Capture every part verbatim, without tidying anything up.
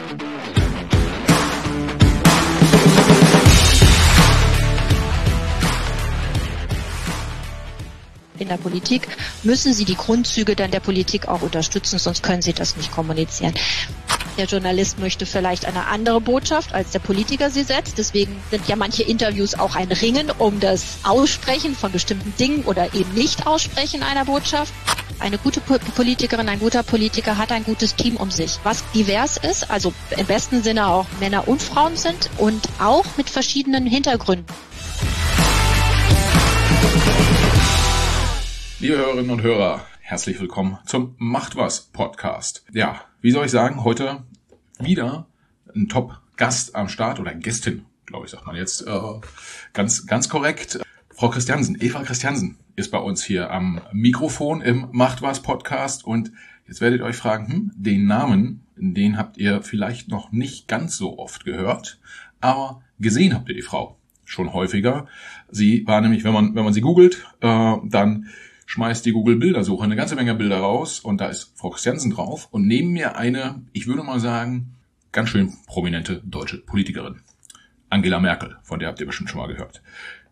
In der Politik müssen Sie die Grundzüge dann der Politik auch unterstützen, sonst können Sie das nicht kommunizieren. Der Journalist möchte vielleicht eine andere Botschaft, als der Politiker sie setzt. Deswegen sind ja manche Interviews auch ein Ringen um das Aussprechen von bestimmten Dingen oder eben nicht Aussprechen einer Botschaft. Eine gute Politikerin, ein guter Politiker hat ein gutes Team um sich, was divers ist, also im besten Sinne auch Männer und Frauen sind und auch mit verschiedenen Hintergründen. Liebe Hörerinnen und Hörer, herzlich willkommen zum Macht was Podcast. Ja, wie soll ich sagen, heute wieder ein Top-Gast am Start oder Gästin, glaube ich, sagt man jetzt äh, ganz ganz korrekt. Frau Christiansen, Eva Christiansen ist bei uns hier am Mikrofon im Macht was Podcast und jetzt werdet ihr euch fragen, hm, den Namen, den habt ihr vielleicht noch nicht ganz so oft gehört, aber gesehen habt ihr die Frau schon häufiger. Sie war nämlich, wenn man wenn man sie googelt, äh, dann schmeißt die Google-Bildersuche eine ganze Menge Bilder raus und da ist Frau Christiansen drauf und neben mir eine, ich würde mal sagen, ganz schön prominente deutsche Politikerin. Angela Merkel, von der habt ihr bestimmt schon mal gehört.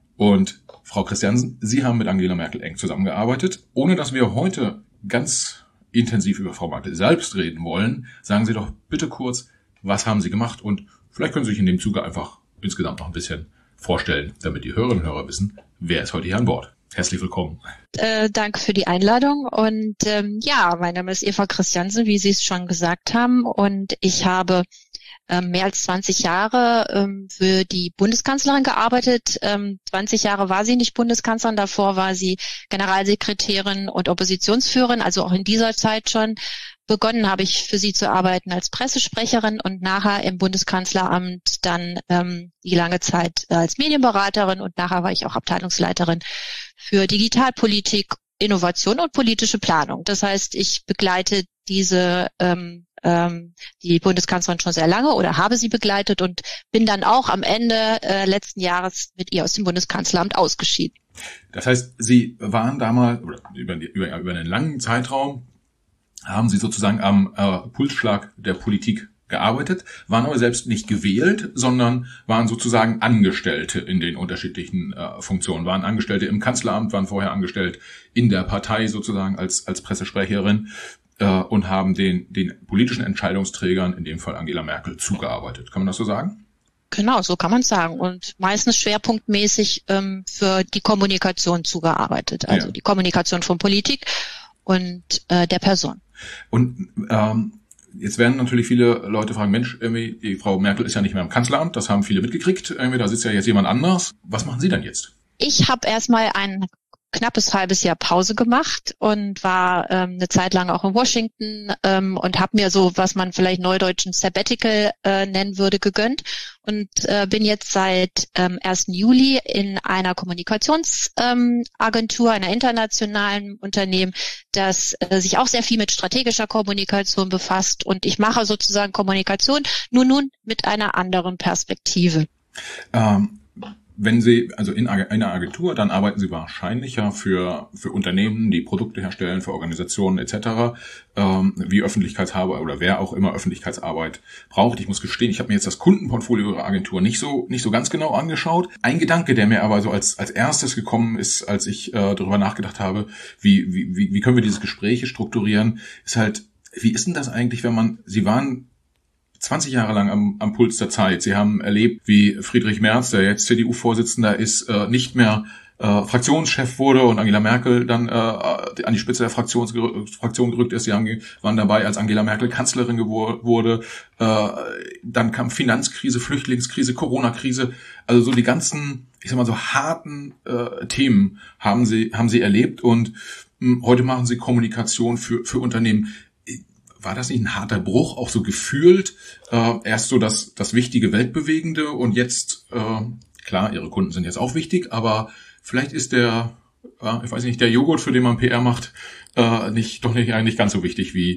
Und Frau Christiansen, Sie haben mit Angela Merkel eng zusammengearbeitet. Ohne dass wir heute ganz intensiv über Frau Merkel selbst reden wollen, sagen Sie doch bitte kurz, was haben Sie gemacht und vielleicht können Sie sich in dem Zuge einfach insgesamt noch ein bisschen vorstellen, damit die Hörerinnen und Hörer wissen, wer ist heute hier an Bord. Herzlich willkommen. Äh, danke für die Einladung und ähm, ja, mein Name ist Eva Christiansen, wie Sie es schon gesagt haben und ich habe ähm, mehr als zwanzig Jahre ähm, für die Bundeskanzlerin gearbeitet. Ähm, zwanzig Jahre war sie nicht Bundeskanzlerin, davor war sie Generalsekretärin und Oppositionsführerin, also auch in dieser Zeit schon. Begonnen habe ich für sie zu arbeiten als Pressesprecherin und nachher im Bundeskanzleramt dann ähm, die lange Zeit äh, als Medienberaterin und nachher war ich auch Abteilungsleiterin für Digitalpolitik, Innovation und politische Planung. Das heißt, ich begleite diese ähm, ähm, die Bundeskanzlerin schon sehr lange oder habe sie begleitet und bin dann auch am Ende äh, letzten Jahres mit ihr aus dem Bundeskanzleramt ausgeschieden. Das heißt, Sie waren damals oder über, über, über einen langen Zeitraum haben Sie sozusagen am äh, Pulsschlag der Politik gearbeitet, waren aber selbst nicht gewählt, sondern waren sozusagen Angestellte in den unterschiedlichen äh, Funktionen, waren Angestellte im Kanzleramt, waren vorher angestellt in der Partei sozusagen als als Pressesprecherin äh, und haben den den politischen Entscheidungsträgern, in dem Fall Angela Merkel, zugearbeitet. Kann man das so sagen? Genau, so kann man sagen. Und meistens schwerpunktmäßig ähm, für die Kommunikation zugearbeitet, also ja. Die Kommunikation von Politik und äh, der Person. Und ähm, jetzt werden natürlich viele Leute fragen, Mensch, irgendwie, die Frau Merkel ist ja nicht mehr im Kanzleramt, das haben viele mitgekriegt, irgendwie, da sitzt ja jetzt jemand anders. Was machen Sie denn jetzt? Ich habe erstmal ein knappes halbes Jahr Pause gemacht und war ähm, eine Zeit lang auch in Washington ähm, und habe mir so, was man vielleicht neudeutschen Sabbatical äh, nennen würde, gegönnt und äh, bin jetzt seit ähm, ersten Juli in einer Kommunikationsagentur, ähm, einer internationalen Unternehmen, das äh, sich auch sehr viel mit strategischer Kommunikation befasst und ich mache sozusagen Kommunikation nur nun mit einer anderen Perspektive. Ähm. Wenn Sie, also in einer Agentur, dann arbeiten Sie wahrscheinlich ja für für Unternehmen, die Produkte herstellen, für Organisationen et cetera, ähm, wie Öffentlichkeitsarbeit oder wer auch immer Öffentlichkeitsarbeit braucht. Ich muss gestehen, ich habe mir jetzt das Kundenportfolio Ihrer Agentur nicht so nicht so ganz genau angeschaut. Ein Gedanke, der mir aber so als als erstes gekommen ist, als ich äh, darüber nachgedacht habe, wie wie wie können wir diese Gespräche strukturieren, ist halt, wie ist denn das eigentlich, wenn man, Sie waren zwanzig Jahre lang am, am Puls der Zeit. Sie haben erlebt, wie Friedrich Merz, der jetzt C D U-Vorsitzender ist, äh, nicht mehr äh, Fraktionschef wurde und Angela Merkel dann äh, an die Spitze der Fraktions, Fraktion gerückt ist. Sie haben, waren dabei, als Angela Merkel Kanzlerin gewor- wurde. Äh, dann kam Finanzkrise, Flüchtlingskrise, Corona-Krise. Also so die ganzen, ich sag mal so harten äh, Themen haben sie haben sie erlebt und mh, heute machen sie Kommunikation für für Unternehmen. War das nicht ein harter Bruch, auch so gefühlt? Äh, erst so das, das wichtige Weltbewegende und jetzt, äh, klar, Ihre Kunden sind jetzt auch wichtig, aber vielleicht ist der, äh, ich weiß nicht, der Joghurt, für den man P R macht, äh, nicht doch nicht eigentlich ganz so wichtig wie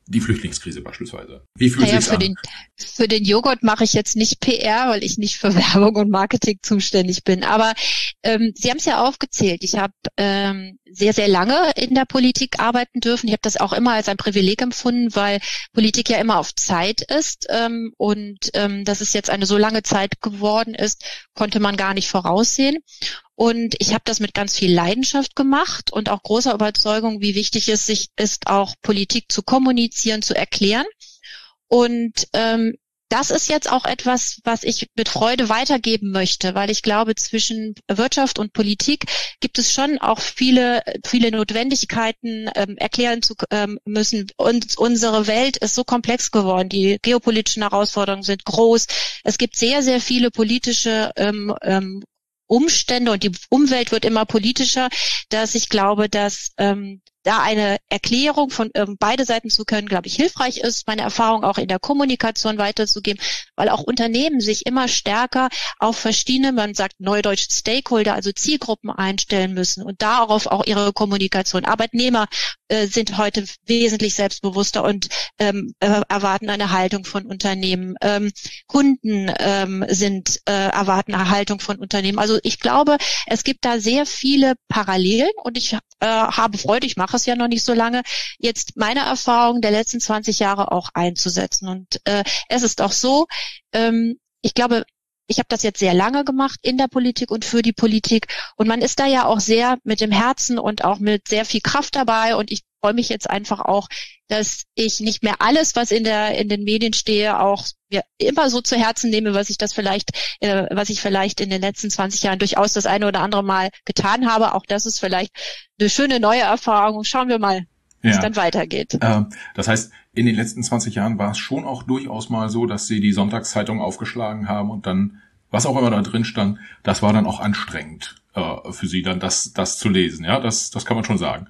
die Flüchtlingskrise beispielsweise. Wie fühlt naja, sich's für an? den, für den Joghurt mache ich jetzt nicht P R, weil ich nicht für Werbung und Marketing zuständig bin. Aber ähm, Sie haben es ja aufgezählt. Ich habe ähm, sehr, sehr lange in der Politik arbeiten dürfen. Ich habe das auch immer als ein Privileg empfunden, weil Politik ja immer auf Zeit ist. Ähm, und ähm, dass es jetzt eine so lange Zeit geworden ist, konnte man gar nicht voraussehen. Und ich habe das mit ganz viel Leidenschaft gemacht und auch großer Überzeugung, wie wichtig es sich ist, auch Politik zu kommunizieren, zu erklären. Und ähm, das ist jetzt auch etwas, was ich mit Freude weitergeben möchte, weil ich glaube, zwischen Wirtschaft und Politik gibt es schon auch viele, viele Notwendigkeiten, ähm, erklären zu ähm, müssen. Und unsere Welt ist so komplex geworden. Die geopolitischen Herausforderungen sind groß. Es gibt sehr, sehr viele politische ähm, ähm, Umstände und die Umwelt wird immer politischer, dass ich glaube, dass ähm, da eine Erklärung von ähm, beide Seiten zu können, glaube ich, hilfreich ist, meine Erfahrung auch in der Kommunikation weiterzugeben, weil auch Unternehmen sich immer stärker auf verschiedene, man sagt neudeutsch Stakeholder, also Zielgruppen einstellen müssen und darauf auch ihre Kommunikation. Arbeitnehmer äh, sind heute wesentlich selbstbewusster und ähm, äh, erwarten eine Haltung von Unternehmen. Ähm, Kunden ähm, sind äh, erwarten eine Haltung von Unternehmen. Also ich glaube, es gibt da sehr viele Parallelen und ich äh, habe Freude, ich mache es ja noch nicht so lange, jetzt meine Erfahrung der letzten zwanzig Jahre auch einzusetzen. Und äh, es ist auch so, ähm, ich glaube, ich habe das jetzt sehr lange gemacht in der Politik und für die Politik und man ist da ja auch sehr mit dem Herzen und auch mit sehr viel Kraft dabei und ich freue mich jetzt einfach auch, dass ich nicht mehr alles, was in der in den Medien stehe, auch ja, immer so zu Herzen nehme, was ich das vielleicht, äh, was ich vielleicht in den letzten zwanzig Jahren durchaus das eine oder andere Mal getan habe. Auch das ist vielleicht eine schöne neue Erfahrung. Schauen wir mal, wie ja. es dann weitergeht. Äh, das heißt, in den letzten zwanzig Jahren war es schon auch durchaus mal so, dass Sie die Sonntagszeitung aufgeschlagen haben und dann, was auch immer da drin stand, das war dann auch anstrengend äh, für Sie dann, das das zu lesen. Ja, das das kann man schon sagen.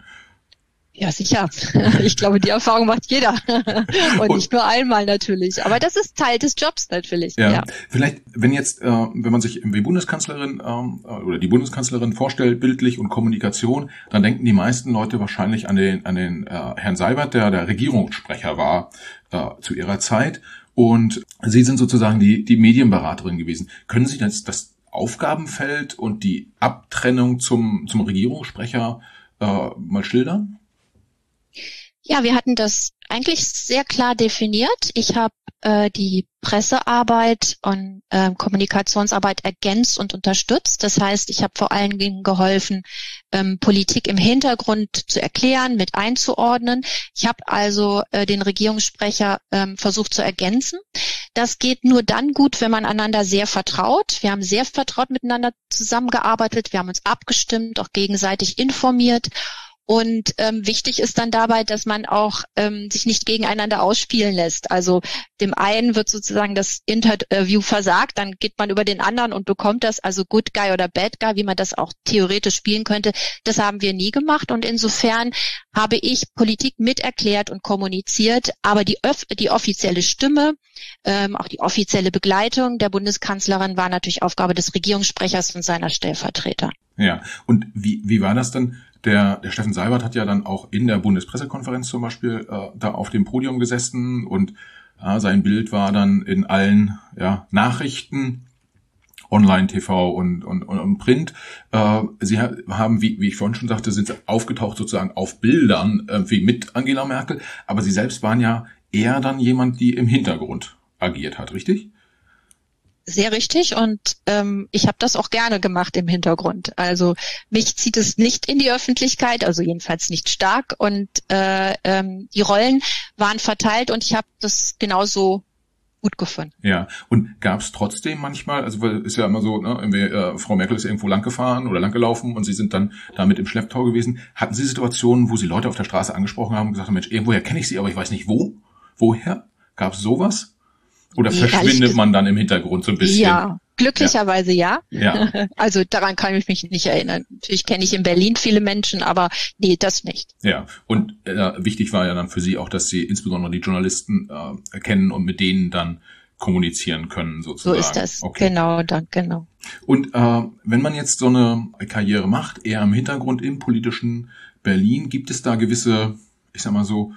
Ja, sicher. Ich glaube, die Erfahrung macht jeder. Und, und nicht nur einmal natürlich. Aber das ist Teil des Jobs natürlich. Ja, ja. Vielleicht, wenn jetzt, äh, wenn man sich die Bundeskanzlerin ähm, oder die Bundeskanzlerin vorstellt, bildlich und Kommunikation, dann denken die meisten Leute wahrscheinlich an den an den äh, Herrn Seibert, der der Regierungssprecher war äh, zu ihrer Zeit. Und Sie sind sozusagen die die Medienberaterin gewesen. Können Sie das, das Aufgabenfeld und die Abtrennung zum zum Regierungssprecher äh, mal schildern? Ja, wir hatten das eigentlich sehr klar definiert. Ich habe äh, die Pressearbeit und äh, Kommunikationsarbeit ergänzt und unterstützt. Das heißt, ich habe vor allen Dingen geholfen, ähm, Politik im Hintergrund zu erklären, mit einzuordnen. Ich habe also äh, den Regierungssprecher ähm, versucht zu ergänzen. Das geht nur dann gut, wenn man einander sehr vertraut. Wir haben sehr vertraut miteinander zusammengearbeitet. Wir haben uns abgestimmt, auch gegenseitig informiert. Und ähm, wichtig ist dann dabei, dass man auch ähm, sich nicht gegeneinander ausspielen lässt. Also dem einen wird sozusagen das Interview versagt, dann geht man über den anderen und bekommt das, also Good Guy oder Bad Guy, wie man das auch theoretisch spielen könnte. Das haben wir nie gemacht und insofern habe ich Politik miterklärt und kommuniziert, aber die, öff- die offizielle Stimme, ähm, auch die offizielle Begleitung der Bundeskanzlerin war natürlich Aufgabe des Regierungssprechers und seiner Stellvertreter. Ja, und wie wie war das dann? Der, der Steffen Seibert hat ja dann auch in der Bundespressekonferenz zum Beispiel äh, da auf dem Podium gesessen und ja, sein Bild war dann in allen ja, Nachrichten, Online, T V und, und, und Print. Äh, Sie haben, wie, wie ich vorhin schon sagte, sind aufgetaucht sozusagen auf Bildern irgendwie mit Angela Merkel, aber Sie selbst waren ja eher dann jemand, die im Hintergrund agiert hat, richtig? Sehr richtig und ähm, ich habe das auch gerne gemacht im Hintergrund. Also mich zieht es nicht in die Öffentlichkeit, also jedenfalls nicht stark und äh, ähm, die Rollen waren verteilt und ich habe das genauso gut gefunden. Ja, und gab es trotzdem manchmal, also weil ist ja immer so, ne, irgendwie, äh, Frau Merkel ist irgendwo lang gefahren oder lang gelaufen und Sie sind dann damit im Schlepptau gewesen. Hatten Sie Situationen, wo Sie Leute auf der Straße angesprochen haben und gesagt haben, Mensch, irgendwoher kenne ich Sie, aber ich weiß nicht wo? Woher? Gab es sowas? Oder verschwindet man dann im Hintergrund so ein bisschen? Ja, glücklicherweise ja. ja. ja. Also daran kann ich mich nicht erinnern. Natürlich kenne ich in Berlin viele Menschen, aber nee, das nicht. Ja, und äh, wichtig war ja dann für Sie auch, dass Sie insbesondere die Journalisten äh, kennen und mit denen dann kommunizieren können sozusagen. So ist das, okay. Genau, dann genau. Und äh, wenn man jetzt so eine Karriere macht, eher im Hintergrund im politischen Berlin, gibt es da gewisse, ich sag mal so,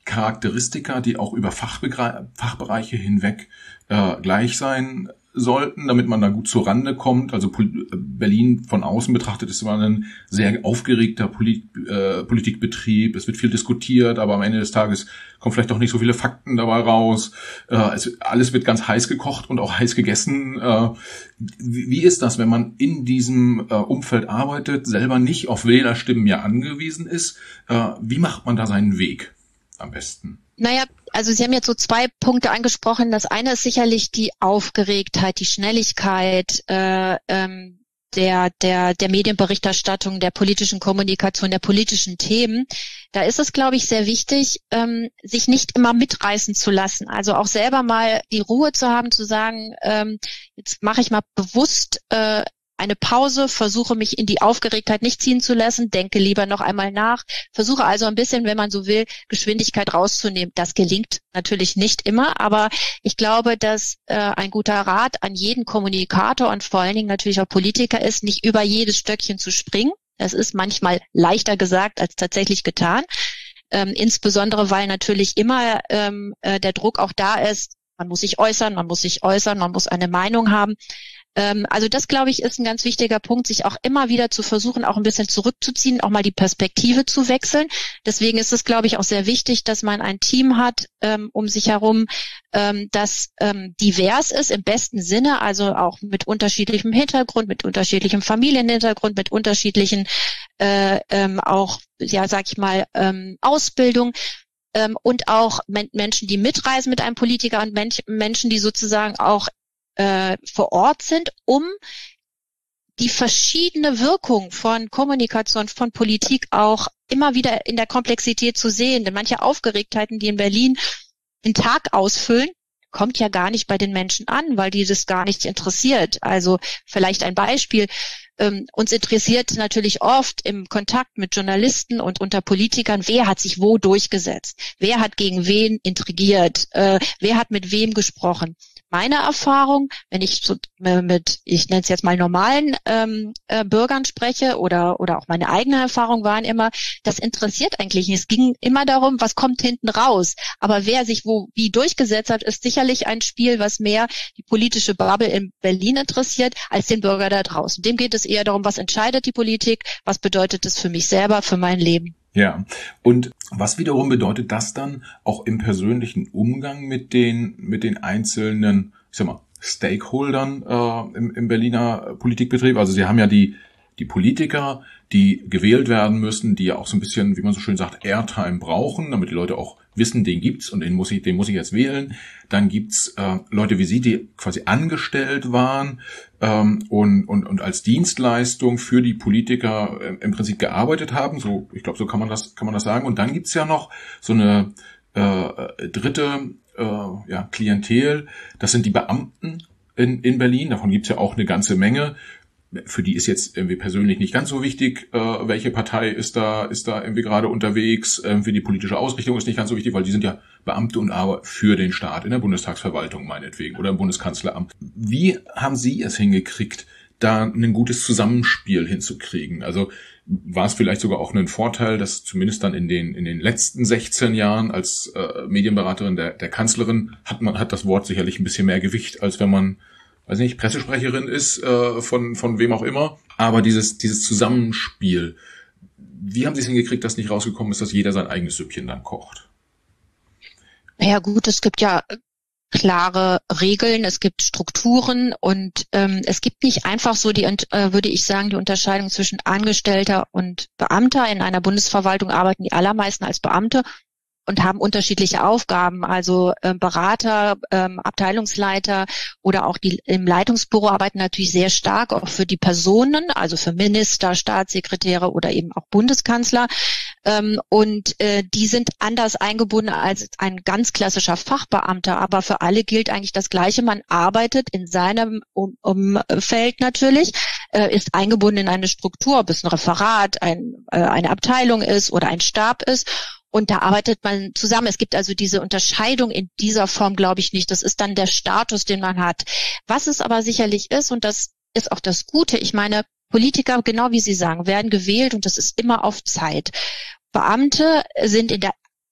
Charakteristika, die auch über Fachbegre- Fachbereiche hinweg äh, gleich sein sollten, damit man da gut zur Rande kommt. Also Pol- Berlin von außen betrachtet ist immer ein sehr aufgeregter Polit- äh, Politikbetrieb. Es wird viel diskutiert, aber am Ende des Tages kommen vielleicht auch nicht so viele Fakten dabei raus. Äh, es, alles wird ganz heiß gekocht und auch heiß gegessen. Äh, wie, wie ist das, wenn man in diesem äh, Umfeld arbeitet, selber nicht auf Wählerstimmen ja angewiesen ist? Äh, wie macht man da seinen Weg am besten? Naja, also Sie haben jetzt so zwei Punkte angesprochen. Das eine ist sicherlich die Aufgeregtheit, die Schnelligkeit äh, ähm, der der der Medienberichterstattung, der politischen Kommunikation, der politischen Themen. Da ist es, glaube ich, sehr wichtig, ähm, sich nicht immer mitreißen zu lassen. Also auch selber mal die Ruhe zu haben, zu sagen, ähm, jetzt mache ich mal bewusst äh, eine Pause, versuche mich in die Aufgeregtheit nicht ziehen zu lassen, denke lieber noch einmal nach, versuche also ein bisschen, wenn man so will, Geschwindigkeit rauszunehmen. Das gelingt natürlich nicht immer, aber ich glaube, dass äh, ein guter Rat an jeden Kommunikator und vor allen Dingen natürlich auch Politiker ist, nicht über jedes Stöckchen zu springen. Das ist manchmal leichter gesagt als tatsächlich getan, ähm, insbesondere weil natürlich immer ähm, äh, der Druck auch da ist, man muss sich äußern, man muss sich äußern, man muss eine Meinung haben. Also das, glaube ich, ist ein ganz wichtiger Punkt, sich auch immer wieder zu versuchen, auch ein bisschen zurückzuziehen, auch mal die Perspektive zu wechseln. Deswegen ist es, glaube ich, auch sehr wichtig, dass man ein Team hat ähm, um sich herum, ähm, das ähm, divers ist im besten Sinne, also auch mit unterschiedlichem Hintergrund, mit unterschiedlichem Familienhintergrund, mit unterschiedlichen äh, ähm, auch, ja, sag ich mal, ähm, Ausbildung. Ähm, und auch men- Menschen, die mitreisen mit einem Politiker und men- Menschen, die sozusagen auch vor Ort sind, um die verschiedene Wirkung von Kommunikation, von Politik auch immer wieder in der Komplexität zu sehen. Denn manche Aufgeregtheiten, die in Berlin den Tag ausfüllen, kommt ja gar nicht bei den Menschen an, weil die das gar nicht interessiert. Also vielleicht ein Beispiel. Ähm, uns interessiert natürlich oft im Kontakt mit Journalisten und unter Politikern, wer hat sich wo durchgesetzt, wer hat gegen wen intrigiert, äh, wer hat mit wem gesprochen. Meine Erfahrung, wenn ich so mit, ich nenne es jetzt mal normalen ähm, äh, Bürgern spreche oder oder auch meine eigene Erfahrung waren immer, das interessiert eigentlich nicht. Es ging immer darum, was kommt hinten raus. Aber wer sich wo wie durchgesetzt hat, ist sicherlich ein Spiel, was mehr die politische Bubble in Berlin interessiert, als den Bürger da draußen. Dem geht es eher darum, was entscheidet die Politik, was bedeutet es für mich selber, für mein Leben. Ja, und was wiederum bedeutet das dann auch im persönlichen Umgang mit den mit den einzelnen, ich sag mal, Stakeholdern äh, im, im Berliner Politikbetrieb? Also Sie haben ja die die Politiker, die gewählt werden müssen, die ja auch so ein bisschen, wie man so schön sagt, Airtime brauchen, damit die Leute auch wissen, den gibt's und den muss ich, den muss ich jetzt wählen. Dann gibt's äh, Leute wie Sie, die quasi angestellt waren ähm, und, und und als Dienstleistung für die Politiker äh, im Prinzip gearbeitet haben. So, ich glaube, so kann man das kann man das sagen. Und dann gibt's ja noch so eine äh, dritte äh, ja, Klientel. Das sind die Beamten in in Berlin. Davon gibt's ja auch eine ganze Menge. Für die ist jetzt irgendwie persönlich nicht ganz so wichtig, äh, welche Partei ist da ist da irgendwie gerade unterwegs. Irgendwie die politische Ausrichtung ist nicht ganz so wichtig, weil die sind ja Beamte und aber für den Staat in der Bundestagsverwaltung meinetwegen oder im Bundeskanzleramt. Wie haben Sie es hingekriegt, da ein gutes Zusammenspiel hinzukriegen? Also war es vielleicht sogar auch ein Vorteil, dass zumindest dann in den in den letzten sechzehn Jahren als äh, Medienberaterin der der Kanzlerin hat man hat das Wort sicherlich ein bisschen mehr Gewicht, als wenn man, weiß nicht, Pressesprecherin ist, äh, von von wem auch immer. Aber dieses dieses Zusammenspiel, wie haben Sie es hingekriegt, dass nicht rausgekommen ist, dass jeder sein eigenes Süppchen dann kocht? Ja gut, es gibt ja klare Regeln, es gibt Strukturen und ähm, es gibt nicht einfach so die, äh, würde ich sagen, die Unterscheidung zwischen Angestellter und Beamter. In einer Bundesverwaltung arbeiten die allermeisten als Beamte und haben unterschiedliche Aufgaben, also äh, Berater, ähm, Abteilungsleiter oder auch die im Leitungsbüro arbeiten natürlich sehr stark auch für die Personen, also für Minister, Staatssekretäre oder eben auch Bundeskanzler. Ähm, und äh, die sind anders eingebunden als ein ganz klassischer Fachbeamter, aber für alle gilt eigentlich das Gleiche. Man arbeitet in seinem um Umfeld natürlich, äh, ist eingebunden in eine Struktur, ob es ein Referat, ein, äh, eine Abteilung ist oder ein Stab ist. Und da arbeitet man zusammen. Es gibt also diese Unterscheidung in dieser Form, glaube ich, nicht. Das ist dann der Status, den man hat. Was es aber sicherlich ist, und das ist auch das Gute, ich meine, Politiker, genau wie Sie sagen, werden gewählt und das ist immer auf Zeit. Beamte sind in der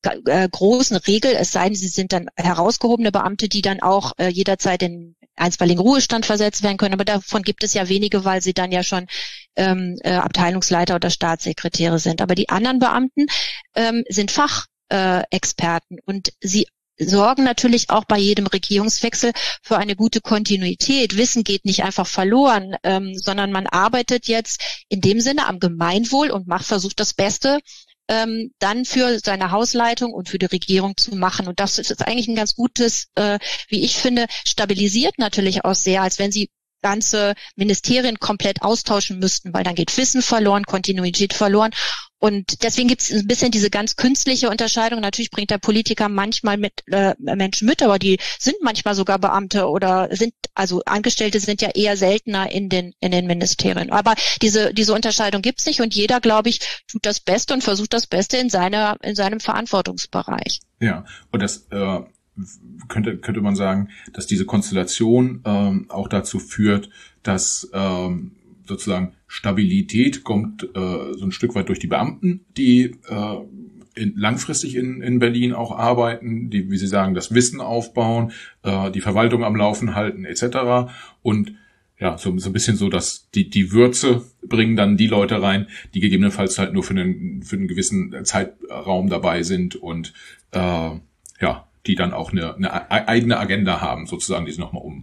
äh, großen Regel, es sei denn, sie sind dann herausgehobene Beamte, die dann auch äh, jederzeit in einstweiligen Ruhestand versetzt werden können. Aber davon gibt es ja wenige, weil sie dann ja schon ähm, äh, Abteilungsleiter oder Staatssekretäre sind. Aber die anderen Beamten ähm, sind Fachexperten äh, und sie sorgen natürlich auch bei jedem Regierungswechsel für eine gute Kontinuität. Wissen geht nicht einfach verloren, ähm, sondern man arbeitet jetzt in dem Sinne am Gemeinwohl und macht, versucht das Beste ähm, dann für seine Hausleitung und für die Regierung zu machen. Und das ist eigentlich ein ganz gutes, äh, wie ich finde, stabilisiert natürlich auch sehr, als wenn sie ganze Ministerien komplett austauschen müssten, weil dann geht Wissen verloren, Kontinuität verloren. Und deswegen gibt es ein bisschen diese ganz künstliche Unterscheidung. Natürlich bringt der Politiker manchmal mit äh, Menschen mit, aber die sind manchmal sogar Beamte oder sind, also Angestellte sind ja eher seltener in den in den Ministerien. Aber diese diese Unterscheidung gibt es nicht und jeder, glaube ich, tut das Beste und versucht das Beste in seiner in seinem Verantwortungsbereich. Ja, und das äh, könnte könnte man sagen, dass diese Konstellation ähm, auch dazu führt, dass ähm, sozusagen Stabilität kommt äh, so ein Stück weit durch die Beamten, die äh, in, langfristig in, in Berlin auch arbeiten, die, wie Sie sagen, das Wissen aufbauen, äh, die Verwaltung am Laufen halten et cetera. Und ja, so, so ein bisschen so, dass die die Würze bringen dann die Leute rein, die gegebenenfalls halt nur für einen für einen gewissen Zeitraum dabei sind und äh, ja, die dann auch eine, eine eigene Agenda haben, sozusagen, die sie nochmal um.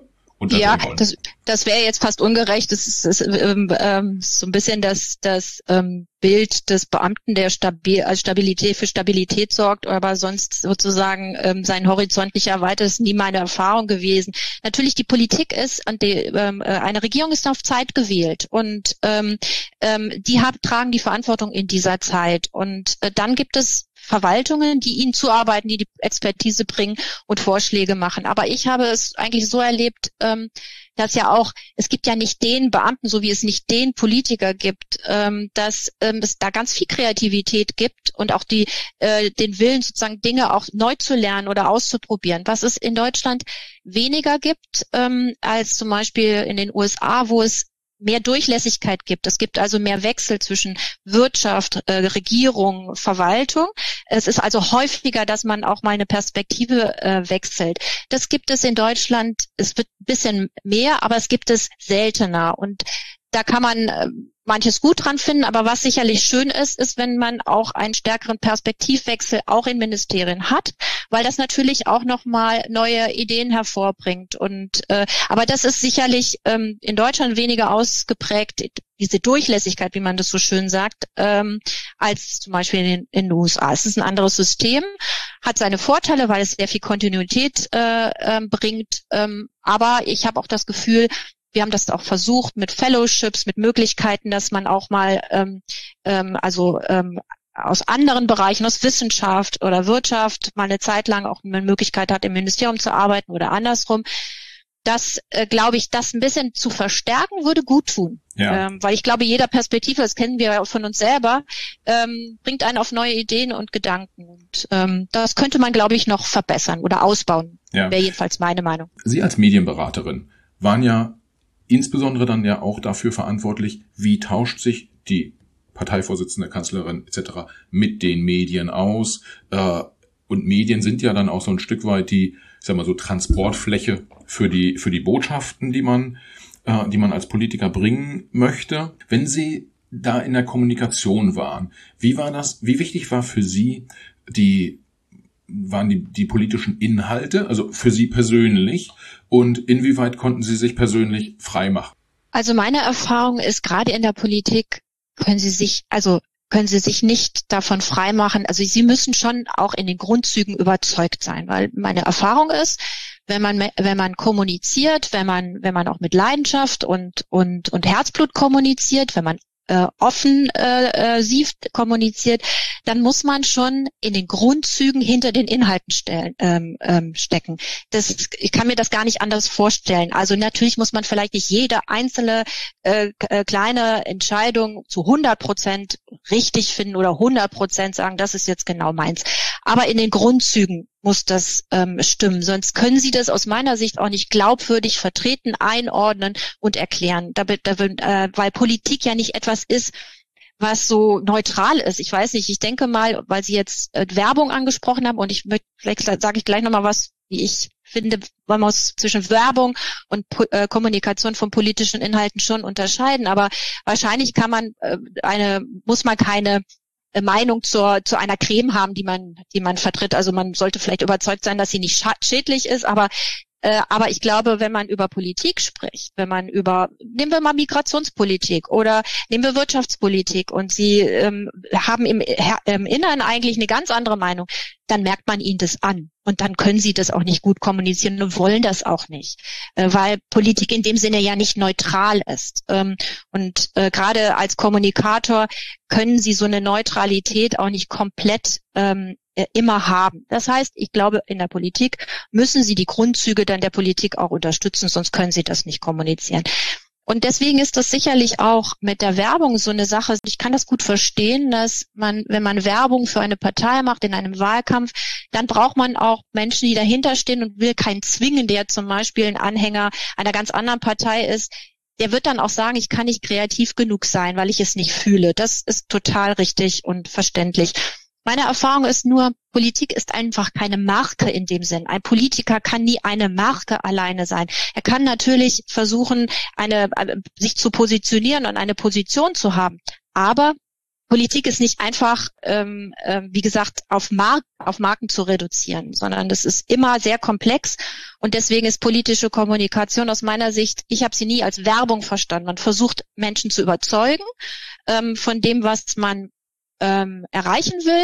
Ja, das, das wäre jetzt fast ungerecht. Das ist, das, ähm, ähm, so ein bisschen das, das ähm, Bild des Beamten, der stabil, als Stabilität für Stabilität sorgt, aber sonst sozusagen ähm, seinen Horizont nicht erweitert. Das ist nie meine Erfahrung gewesen. Natürlich, die Politik ist und die, ähm, eine Regierung ist auf Zeit gewählt und ähm, ähm, die haben, tragen die Verantwortung in dieser Zeit. Und äh, dann gibt es Verwaltungen, die ihnen zuarbeiten, die die Expertise bringen und Vorschläge machen. Aber ich habe es eigentlich so erlebt, ähm, dass ja auch, es gibt ja nicht den Beamten, so wie es nicht den Politiker gibt, ähm, dass ähm, es da ganz viel Kreativität gibt und auch die äh, den Willen, sozusagen Dinge auch neu zu lernen oder auszuprobieren. Was es in Deutschland weniger gibt ähm, als zum Beispiel in den U S A, wo es mehr Durchlässigkeit gibt. Es gibt also mehr Wechsel zwischen Wirtschaft, äh, Regierung, Verwaltung. Es ist also häufiger, dass man auch mal eine Perspektive äh, wechselt. Das gibt es in Deutschland, es wird ein bisschen mehr, aber es gibt es seltener. Und da kann man äh, manches gut dran finden, aber was sicherlich schön ist, ist, wenn man auch einen stärkeren Perspektivwechsel auch in Ministerien hat, weil das natürlich auch nochmal neue Ideen hervorbringt. Und äh, aber das ist sicherlich ähm, in Deutschland weniger ausgeprägt, diese Durchlässigkeit, wie man das so schön sagt, ähm, als zum Beispiel in den, in den U S A. Es ist ein anderes System, hat seine Vorteile, weil es sehr viel Kontinuität äh, äh, bringt. Ähm, aber ich habe auch das Gefühl, wir haben das auch versucht mit Fellowships, mit Möglichkeiten, dass man auch mal ähm, ähm, also ähm, aus anderen Bereichen, aus Wissenschaft oder Wirtschaft mal eine Zeit lang auch eine Möglichkeit hat, im Ministerium zu arbeiten oder andersrum. Das, äh, glaube ich, das ein bisschen zu verstärken, würde gut tun. Ja. Ähm, weil ich glaube, jeder Perspektive, das kennen wir ja von uns selber, ähm, bringt einen auf neue Ideen und Gedanken. Und ähm, das könnte man, glaube ich, noch verbessern oder ausbauen. Ja. Wäre jedenfalls meine Meinung. Sie als Medienberaterin waren ja insbesondere dann ja auch dafür verantwortlich, wie tauscht sich die Parteivorsitzende, Kanzlerin et cetera mit den Medien aus. Äh, und Medien sind ja dann auch so ein Stück weit die, ich sag mal so, Transportfläche für die für die Botschaften, die man äh, die man als Politiker bringen möchte. Wenn Sie da in der Kommunikation waren, wie war das? Wie wichtig war für Sie die waren die, die politischen Inhalte, also für Sie persönlich, und inwieweit konnten Sie sich persönlich frei machen? Also meine Erfahrung ist, gerade in der Politik können Sie sich, also können Sie sich nicht davon frei machen. Also Sie müssen schon auch in den Grundzügen überzeugt sein, weil meine Erfahrung ist, wenn man wenn man kommuniziert, wenn man wenn man auch mit Leidenschaft und und und Herzblut kommuniziert, wenn man äh, offen äh, sieft kommuniziert, dann muss man schon in den Grundzügen hinter den Inhalten stellen, ähm, ähm, stecken. Das, ich kann mir das gar nicht anders vorstellen. Also natürlich muss man vielleicht nicht jede einzelne äh, äh, kleine Entscheidung zu hundert Prozent richtig finden oder hundert Prozent sagen, das ist jetzt genau meins. Aber in den Grundzügen muss das ähm, stimmen. Sonst können Sie das aus meiner Sicht auch nicht glaubwürdig vertreten, einordnen und erklären. Da, da, äh, weil Politik ja nicht etwas ist, was so neutral ist. Ich weiß nicht, ich denke mal, weil Sie jetzt äh, Werbung angesprochen haben und ich möchte, vielleicht sage ich gleich nochmal was, wie ich finde, man muss zwischen Werbung und po- äh, Kommunikation von politischen Inhalten schon unterscheiden, aber wahrscheinlich kann man äh, eine, muss man keine äh, Meinung zur zu einer Creme haben, die man die man vertritt. Also man sollte vielleicht überzeugt sein, dass sie nicht scha- schädlich ist, aber Äh, aber ich glaube, wenn man über Politik spricht, wenn man über, nehmen wir mal Migrationspolitik oder nehmen wir Wirtschaftspolitik und Sie ähm, haben im, her, im Inneren eigentlich eine ganz andere Meinung, dann merkt man ihnen das an. Und dann können sie das auch nicht gut kommunizieren und wollen das auch nicht, äh, weil Politik in dem Sinne ja nicht neutral ist. Ähm, und äh, gerade als Kommunikator können sie so eine Neutralität auch nicht komplett ähm, immer haben. Das heißt, ich glaube, in der Politik müssen sie die Grundzüge dann der Politik auch unterstützen, sonst können sie das nicht kommunizieren. Und deswegen ist das sicherlich auch mit der Werbung so eine Sache. Ich kann das gut verstehen, dass man, wenn man Werbung für eine Partei macht in einem Wahlkampf, dann braucht man auch Menschen, die dahinter stehen und will keinen zwingen, der zum Beispiel ein Anhänger einer ganz anderen Partei ist. Der wird dann auch sagen, ich kann nicht kreativ genug sein, weil ich es nicht fühle. Das ist total richtig und verständlich. Meine Erfahrung ist nur, Politik ist einfach keine Marke in dem Sinn. Ein Politiker kann nie eine Marke alleine sein. Er kann natürlich versuchen, eine, sich zu positionieren und eine Position zu haben. Aber Politik ist nicht einfach, ähm, äh, wie gesagt, auf, Mar- auf Marken zu reduzieren, sondern das ist immer sehr komplex. Und deswegen ist politische Kommunikation aus meiner Sicht, ich habe sie nie als Werbung verstanden. Man versucht, Menschen zu überzeugen ähm, von dem, was man ähm, erreichen will.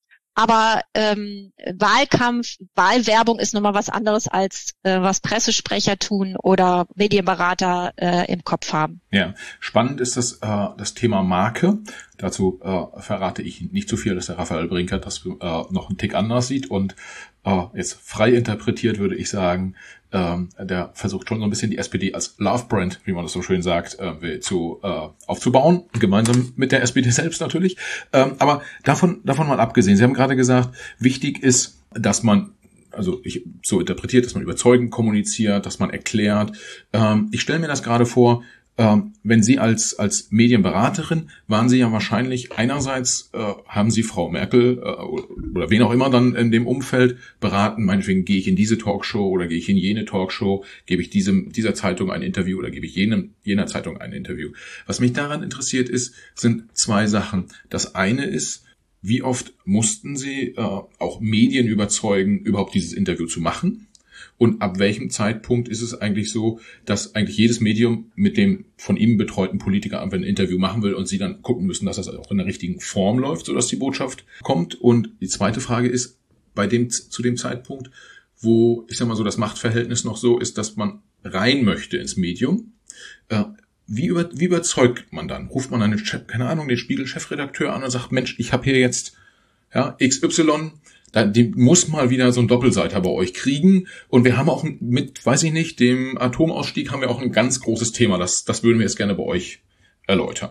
Aber ähm, Wahlkampf, Wahlwerbung ist nochmal was anderes, als äh, was Pressesprecher tun oder Medienberater äh, im Kopf haben. Ja, spannend ist das äh, das Thema Marke. Dazu äh, verrate ich nicht zu viel, dass der Raphael Brinkert das äh, noch einen Tick anders sieht. Und äh, jetzt frei interpretiert würde ich sagen, ähm, der versucht schon so ein bisschen die S P D als Love-Brand, wie man das so schön sagt, äh, zu äh, aufzubauen, gemeinsam mit der S P D selbst natürlich. Ähm, aber davon davon mal abgesehen, Sie haben gerade gesagt, wichtig ist, dass man, also ich so interpretiert, dass man überzeugend kommuniziert, dass man erklärt. Ähm, ich stelle mir das gerade vor, ähm, wenn Sie als als Medienberaterin waren Sie ja wahrscheinlich einerseits äh, haben Sie Frau Merkel äh, oder wen auch immer dann in dem Umfeld beraten, meinetwegen gehe ich in diese Talkshow oder gehe ich in jene Talkshow, gebe ich diesem dieser Zeitung ein Interview oder gebe ich jenem jener Zeitung ein Interview. Was mich daran interessiert ist, sind zwei Sachen. Das eine ist, wie oft mussten Sie äh, auch Medien überzeugen, überhaupt dieses Interview zu machen? Und ab welchem Zeitpunkt ist es eigentlich so, dass eigentlich jedes Medium mit dem von ihm betreuten Politiker einfach ein Interview machen will und Sie dann gucken müssen, dass das auch in der richtigen Form läuft, sodass die Botschaft kommt? Und die zweite Frage ist, bei dem zu dem Zeitpunkt, wo, ich sag mal so, das Machtverhältnis noch so ist, dass man rein möchte ins Medium, äh, wie, über, wie überzeugt man dann? Ruft man einen, keine Ahnung, den Spiegel-Chefredakteur an und sagt, Mensch, ich habe hier jetzt ja X Y, da, die muss mal wieder so ein Doppelseiter bei euch kriegen. Und wir haben auch mit, weiß ich nicht, dem Atomausstieg haben wir auch ein ganz großes Thema. Das, das würden wir jetzt gerne bei euch erläutern.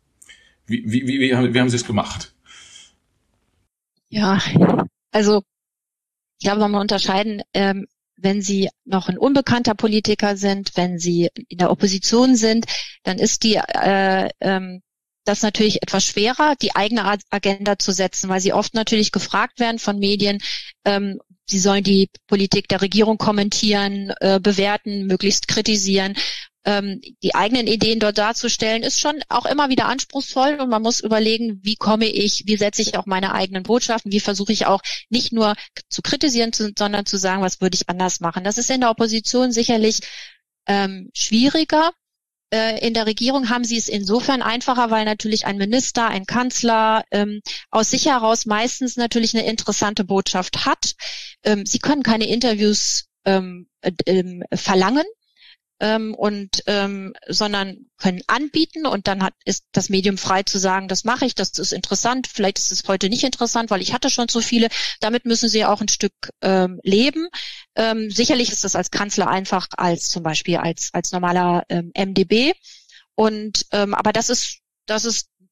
Wie, wie, wie, wie, haben, wie haben Sie es gemacht? Ja, also ich glaube, man muss unterscheiden, ähm, wenn Sie noch ein unbekannter Politiker sind, wenn Sie in der Opposition sind, dann ist die äh, ähm, das natürlich etwas schwerer, die eigene Agenda zu setzen, weil sie oft natürlich gefragt werden von Medien, ähm, sie sollen die Politik der Regierung kommentieren, äh, bewerten, möglichst kritisieren. Ähm, die eigenen Ideen dort darzustellen, ist schon auch immer wieder anspruchsvoll und man muss überlegen, wie komme ich, wie setze ich auch meine eigenen Botschaften, wie versuche ich auch nicht nur zu kritisieren, zu, sondern zu sagen, was würde ich anders machen. Das ist in der Opposition sicherlich ähm, schwieriger. In der Regierung haben sie es insofern einfacher, weil natürlich ein Minister, ein Kanzler ähm, aus sich heraus meistens natürlich eine interessante Botschaft hat. Ähm, sie können keine Interviews ähm, äh, verlangen, ähm, und ähm, sondern können anbieten und dann hat ist das Medium frei zu sagen, das mache ich, das ist interessant, vielleicht ist es heute nicht interessant, weil ich hatte schon so viele. Damit müssen sie auch ein Stück ähm, leben. Ähm, sicherlich ist das als Kanzler einfach als zum Beispiel als als normaler ähm, M D B und ähm, aber das ist das ist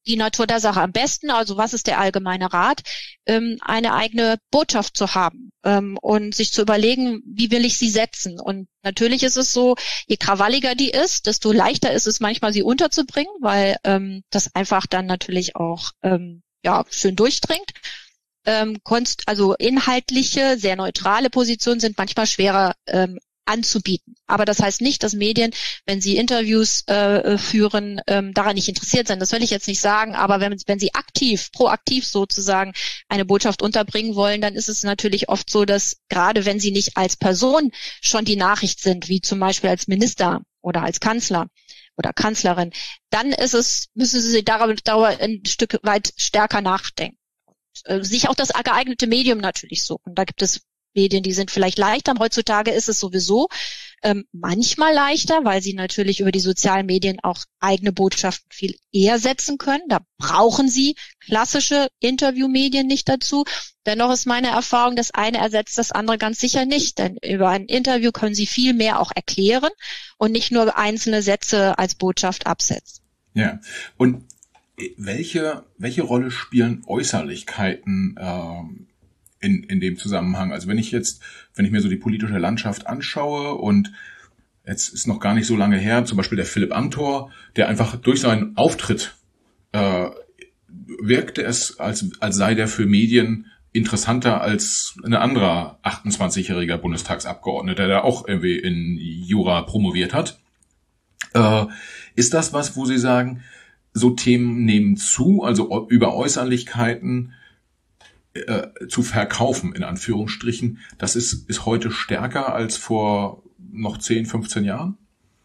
die Natur der Sache. Am besten, also was ist der allgemeine Rat, ähm, eine eigene Botschaft zu haben ähm, und sich zu überlegen, wie will ich sie setzen. Und natürlich ist es so, je krawalliger die ist, desto leichter ist es manchmal, sie unterzubringen, weil ähm, das einfach dann natürlich auch ähm, ja schön durchdringt. Ähm, konst, also inhaltliche, sehr neutrale Positionen sind manchmal schwerer ähm, anzubieten. Aber das heißt nicht, dass Medien, wenn sie Interviews äh, führen, ähm, daran nicht interessiert sind. Das will ich jetzt nicht sagen, aber wenn, wenn sie aktiv, proaktiv sozusagen eine Botschaft unterbringen wollen, dann ist es natürlich oft so, dass gerade wenn sie nicht als Person schon die Nachricht sind, wie zum Beispiel als Minister oder als Kanzler oder Kanzlerin, dann ist es, müssen sie darüber, darüber ein Stück weit stärker nachdenken. Und, äh, sich auch das geeignete Medium natürlich suchen. Da gibt es Medien, die sind vielleicht leichter. Heutzutage ist es sowieso ähm, manchmal leichter, weil sie natürlich über die sozialen Medien auch eigene Botschaften viel eher setzen können. Da brauchen sie klassische Interviewmedien nicht dazu. Dennoch ist meine Erfahrung, das eine ersetzt das andere ganz sicher nicht. Denn über ein Interview können sie viel mehr auch erklären und nicht nur einzelne Sätze als Botschaft absetzen. Ja, und welche, welche Rolle spielen Äußerlichkeiten ähm, In, in dem Zusammenhang? Also wenn ich jetzt, wenn ich mir so die politische Landschaft anschaue und jetzt ist noch gar nicht so lange her, zum Beispiel der Philipp Amthor, der einfach durch seinen Auftritt äh, wirkte es, als, als sei der für Medien interessanter als ein anderer achtundzwanzigjähriger Bundestagsabgeordneter, der auch irgendwie in Jura promoviert hat. Äh, ist das was, wo Sie sagen, so Themen nehmen zu, also über Äußerlichkeiten Äh, zu verkaufen, in Anführungsstrichen, das ist, ist heute stärker als vor noch zehn, fünfzehn Jahren?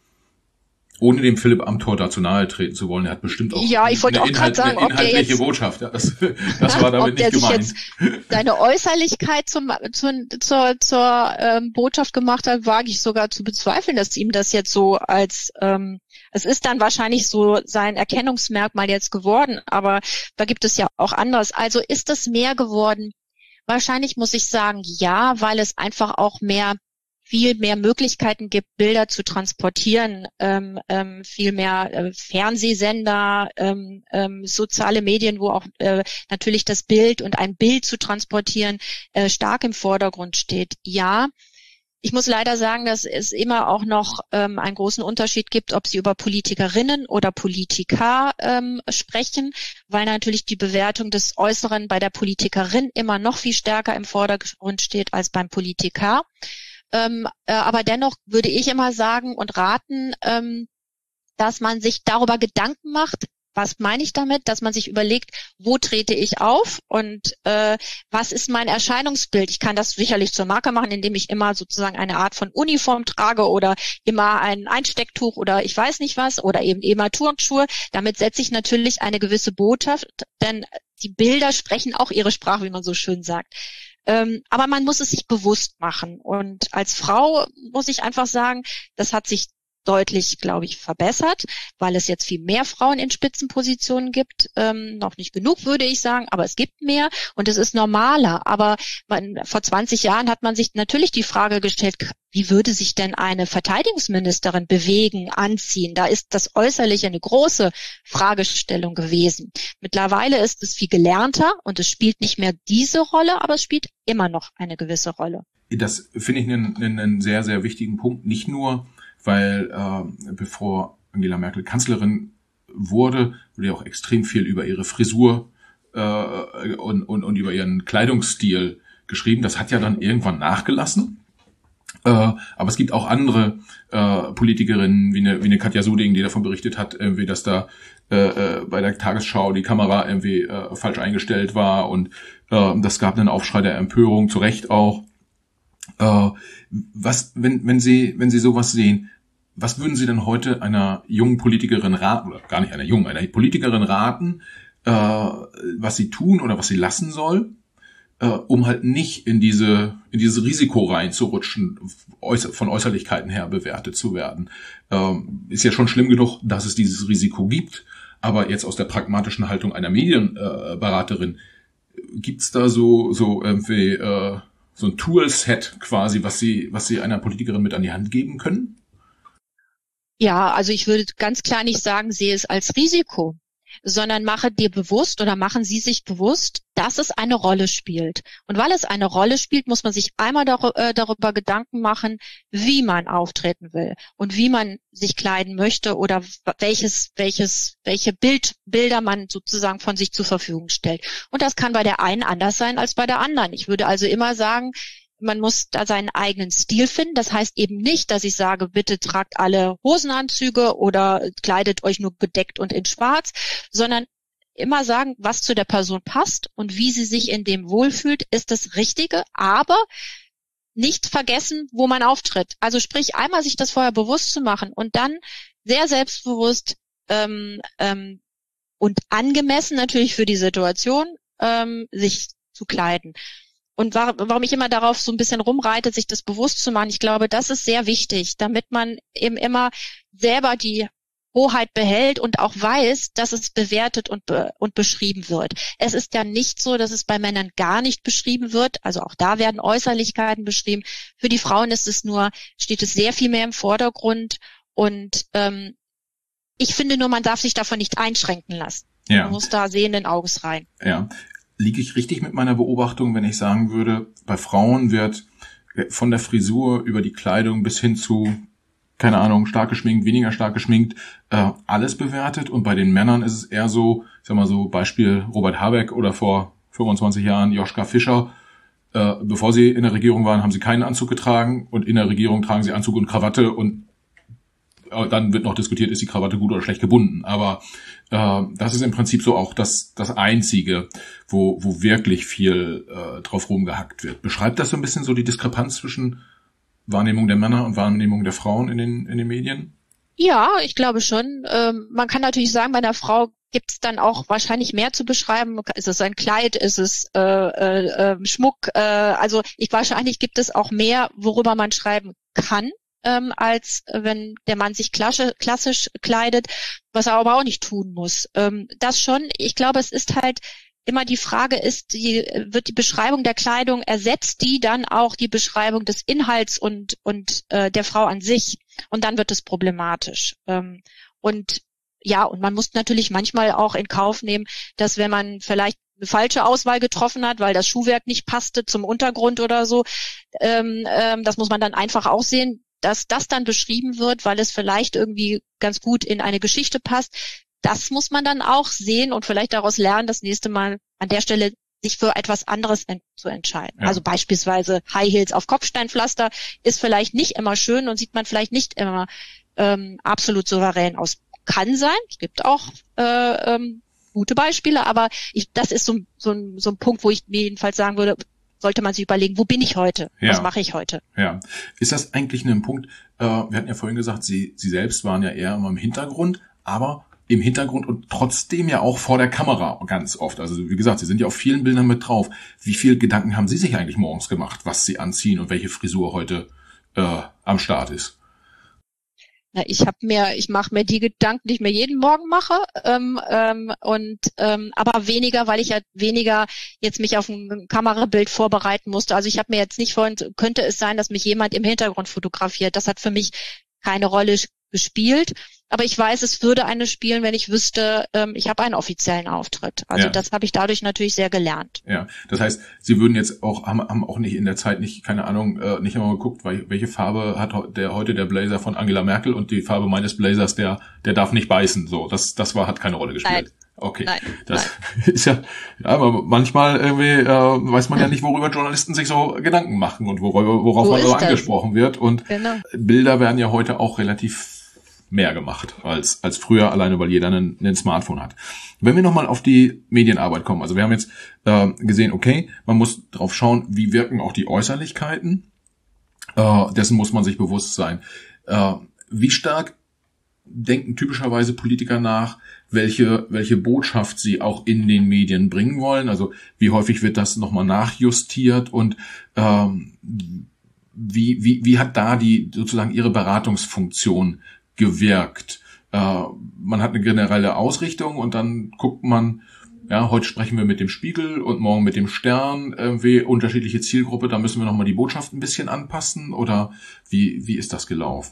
Ohne dem Philipp Amthor dazu nahe treten zu wollen, er hat bestimmt auch ja, ich wollte eine, auch Inhalt, sagen, eine inhaltliche ob der jetzt, Botschaft. Ja, das, das war damit ob der nicht gemeint. sich jetzt seine Äußerlichkeit zum, zur, zur, zur ähm, Botschaft gemacht hat, wage ich sogar zu bezweifeln, dass ihm das jetzt so als ähm, es ist dann wahrscheinlich so sein Erkennungsmerkmal jetzt geworden, aber da gibt es ja auch anderes. Also ist es mehr geworden? Wahrscheinlich muss ich sagen, ja, weil es einfach auch mehr, viel mehr Möglichkeiten gibt, Bilder zu transportieren, ähm, ähm, viel mehr äh, Fernsehsender, ähm, ähm, soziale Medien, wo auch äh, natürlich das Bild und ein Bild zu transportieren äh, stark im Vordergrund steht. Ja. Ich muss leider sagen, dass es immer auch noch ähm, einen großen Unterschied gibt, ob Sie über Politikerinnen oder Politiker ähm, sprechen, weil natürlich die Bewertung des Äußeren bei der Politikerin immer noch viel stärker im Vordergrund steht als beim Politiker. Ähm, äh, aber dennoch würde ich immer sagen und raten, ähm, dass man sich darüber Gedanken macht. Was meine ich damit? Dass man sich überlegt, wo trete ich auf und äh, was ist mein Erscheinungsbild? Ich kann das sicherlich zur Marke machen, indem ich immer sozusagen eine Art von Uniform trage oder immer ein Einstecktuch oder ich weiß nicht was oder eben immer Turnschuhe. Damit setze ich natürlich eine gewisse Botschaft, denn die Bilder sprechen auch ihre Sprache, wie man so schön sagt. Ähm, aber man muss es sich bewusst machen. Und als Frau muss ich einfach sagen, das hat sich deutlich, glaube ich, verbessert, weil es jetzt viel mehr Frauen in Spitzenpositionen gibt. Ähm, noch nicht genug, würde ich sagen, aber es gibt mehr und es ist normaler. Aber man, vor zwanzig Jahren hat man sich natürlich die Frage gestellt, wie würde sich denn eine Verteidigungsministerin bewegen, anziehen? Da ist das Äußerliche eine große Fragestellung gewesen. Mittlerweile ist es viel gelernter und es spielt nicht mehr diese Rolle, aber es spielt immer noch eine gewisse Rolle. Das finde ich einen, einen sehr, sehr wichtigen Punkt. Nicht nur weil äh, bevor Angela Merkel Kanzlerin wurde, wurde ja auch extrem viel über ihre Frisur äh, und, und, und über ihren Kleidungsstil geschrieben. Das hat ja dann irgendwann nachgelassen. Äh, aber es gibt auch andere äh, Politikerinnen, wie eine, wie eine Katja Suding, die davon berichtet hat, irgendwie, dass da äh, bei der Tagesschau die Kamera irgendwie äh, falsch eingestellt war und äh, das gab einen Aufschrei der Empörung, zu Recht auch. Uh, was, wenn, wenn Sie, wenn Sie sowas sehen, was würden Sie denn heute einer jungen Politikerin raten, oder gar nicht einer jungen, einer Politikerin raten, uh, was sie tun oder was sie lassen soll, uh, um halt nicht in diese, in dieses Risiko reinzurutschen, äußer, von Äußerlichkeiten her bewertet zu werden? Uh, ist ja schon schlimm genug, dass es dieses Risiko gibt, aber jetzt aus der pragmatischen Haltung einer Medienberaterin, uh, gibt's da so, so irgendwie, uh, so ein Toolset quasi, was Sie, was Sie einer Politikerin mit an die Hand geben können? Ja, also ich würde ganz klar nicht sagen, sehe es als Risiko. sondern mache dir bewusst oder machen Sie sich bewusst, dass es eine Rolle spielt. Und weil es eine Rolle spielt, muss man sich einmal dar- äh, darüber Gedanken machen, wie man auftreten will und wie man sich kleiden möchte oder welches, welches, welche Bild, Bilder man sozusagen von sich zur Verfügung stellt. Und das kann bei der einen anders sein als bei der anderen. Ich würde also immer sagen, man muss da seinen eigenen Stil finden. Das heißt eben nicht, dass ich sage, bitte tragt alle Hosenanzüge oder kleidet euch nur bedeckt und in schwarz, sondern immer sagen, was zu der Person passt und wie sie sich in dem wohlfühlt, ist das Richtige, aber nicht vergessen, wo man auftritt. Also sprich, einmal sich das vorher bewusst zu machen und dann sehr selbstbewusst ähm, ähm, und angemessen natürlich für die Situation ähm, sich zu kleiden. Und warum ich immer darauf so ein bisschen rumreite, sich das bewusst zu machen, ich glaube, das ist sehr wichtig, damit man eben immer selber die Hoheit behält und auch weiß, dass es bewertet und be- und beschrieben wird. Es ist ja nicht so, dass es bei Männern gar nicht beschrieben wird. Also auch da werden Äußerlichkeiten beschrieben. Für die Frauen ist es nur, steht es sehr viel mehr im Vordergrund. Und ähm, ich finde nur, man darf sich davon nicht einschränken lassen. Ja. Man muss da sehenden Auges rein. Ja. Liege ich richtig mit meiner Beobachtung, wenn ich sagen würde, bei Frauen wird von der Frisur über die Kleidung bis hin zu, keine Ahnung, stark geschminkt, weniger stark geschminkt, äh, alles bewertet, und bei den Männern ist es eher so, ich sag mal so, Beispiel Robert Habeck oder vor fünfundzwanzig Jahren Joschka Fischer, äh, bevor sie in der Regierung waren, haben sie keinen Anzug getragen, und in der Regierung tragen sie Anzug und Krawatte, und dann wird noch diskutiert, ist die Krawatte gut oder schlecht gebunden. Aber äh, das ist im Prinzip so auch das das Einzige, wo wo wirklich viel äh, drauf rumgehackt wird. Beschreibt das so ein bisschen so die Diskrepanz zwischen Wahrnehmung der Männer und Wahrnehmung der Frauen in den in den Medien? Ja, ich glaube schon. Ähm, man kann natürlich sagen, bei einer Frau gibt es dann auch wahrscheinlich mehr zu beschreiben. Ist es ein Kleid? Ist es äh, äh, äh, Schmuck? Äh, also ich wahrscheinlich gibt es auch mehr, worüber man schreiben kann. Ähm, als wenn der Mann sich klassisch, klassisch kleidet, was er aber auch nicht tun muss. Ähm, das schon. Ich glaube, es ist halt immer die Frage, ist die, wird die Beschreibung der Kleidung, ersetzt die dann auch die Beschreibung des Inhalts und und äh, der Frau an sich? Und dann wird es problematisch. Ähm, und ja, und man muss natürlich manchmal auch in Kauf nehmen, dass wenn man vielleicht eine falsche Auswahl getroffen hat, weil das Schuhwerk nicht passte zum Untergrund oder so, ähm, ähm, das muss man dann einfach auch sehen, dass das dann beschrieben wird, weil es vielleicht irgendwie ganz gut in eine Geschichte passt. Das muss man dann auch sehen und vielleicht daraus lernen, das nächste Mal an der Stelle sich für etwas anderes ent- zu entscheiden. Ja. Also beispielsweise High Heels auf Kopfsteinpflaster ist vielleicht nicht immer schön und sieht man vielleicht nicht immer ähm, absolut souverän aus. Kann sein, es gibt auch äh, ähm, gute Beispiele, aber ich, das ist so, so, ein, so ein Punkt, wo ich mir jedenfalls sagen würde, sollte man sich überlegen, wo bin ich heute? Ja. Was mache ich heute? Ja. Ist das eigentlich ein Punkt, äh, wir hatten ja vorhin gesagt, Sie, Sie selbst waren ja eher immer im Hintergrund, aber im Hintergrund und trotzdem ja auch vor der Kamera ganz oft. Also wie gesagt, Sie sind ja auf vielen Bildern mit drauf. Wie viel Gedanken haben Sie sich eigentlich morgens gemacht, was Sie anziehen und welche Frisur heute äh, am Start ist? Na, ich habe mir, ich mache mir die Gedanken, die ich mir jeden Morgen mache, ähm, ähm, und ähm, aber weniger, weil ich ja weniger jetzt mich auf ein Kamerabild vorbereiten musste. Also ich habe mir jetzt nicht vorhin, könnte es sein, dass mich jemand im Hintergrund fotografiert. Das hat für mich keine Rolle gespielt. Aber ich weiß, es würde eine spielen, wenn ich wüsste, ähm, ich habe einen offiziellen Auftritt. Also ja. Das habe ich dadurch natürlich sehr gelernt. Ja, das heißt, Sie würden jetzt auch, haben, haben auch nicht in der Zeit nicht, keine Ahnung, äh, nicht einmal geguckt, weil, welche Farbe hat der heute der Blazer von Angela Merkel und die Farbe meines Blazers, der der darf nicht beißen. So, das das war hat keine Rolle gespielt. Nein. Okay, nein, das nein. ist ja, ja, aber manchmal irgendwie äh, weiß man ja nicht, worüber Journalisten sich so Gedanken machen und worüber, worauf so man so angesprochen wird. Und genau. Bilder werden ja heute auch relativ mehr gemacht als als früher, alleine weil jeder einen, einen Smartphone hat. Wenn wir nochmal auf die Medienarbeit kommen, also wir haben jetzt äh, gesehen, okay, man muss drauf schauen, wie wirken auch die Äußerlichkeiten, äh, dessen muss man sich bewusst sein. Äh, wie stark denken typischerweise Politiker nach, welche welche Botschaft sie auch in den Medien bringen wollen, also wie häufig wird das nochmal nachjustiert und ähm, wie wie wie hat da die sozusagen ihre Beratungsfunktion gewirkt. Äh, man hat eine generelle Ausrichtung und dann guckt man, ja, heute sprechen wir mit dem Spiegel und morgen mit dem Stern, irgendwie unterschiedliche Zielgruppe, da müssen wir nochmal die Botschaft ein bisschen anpassen, oder wie wie ist das gelaufen?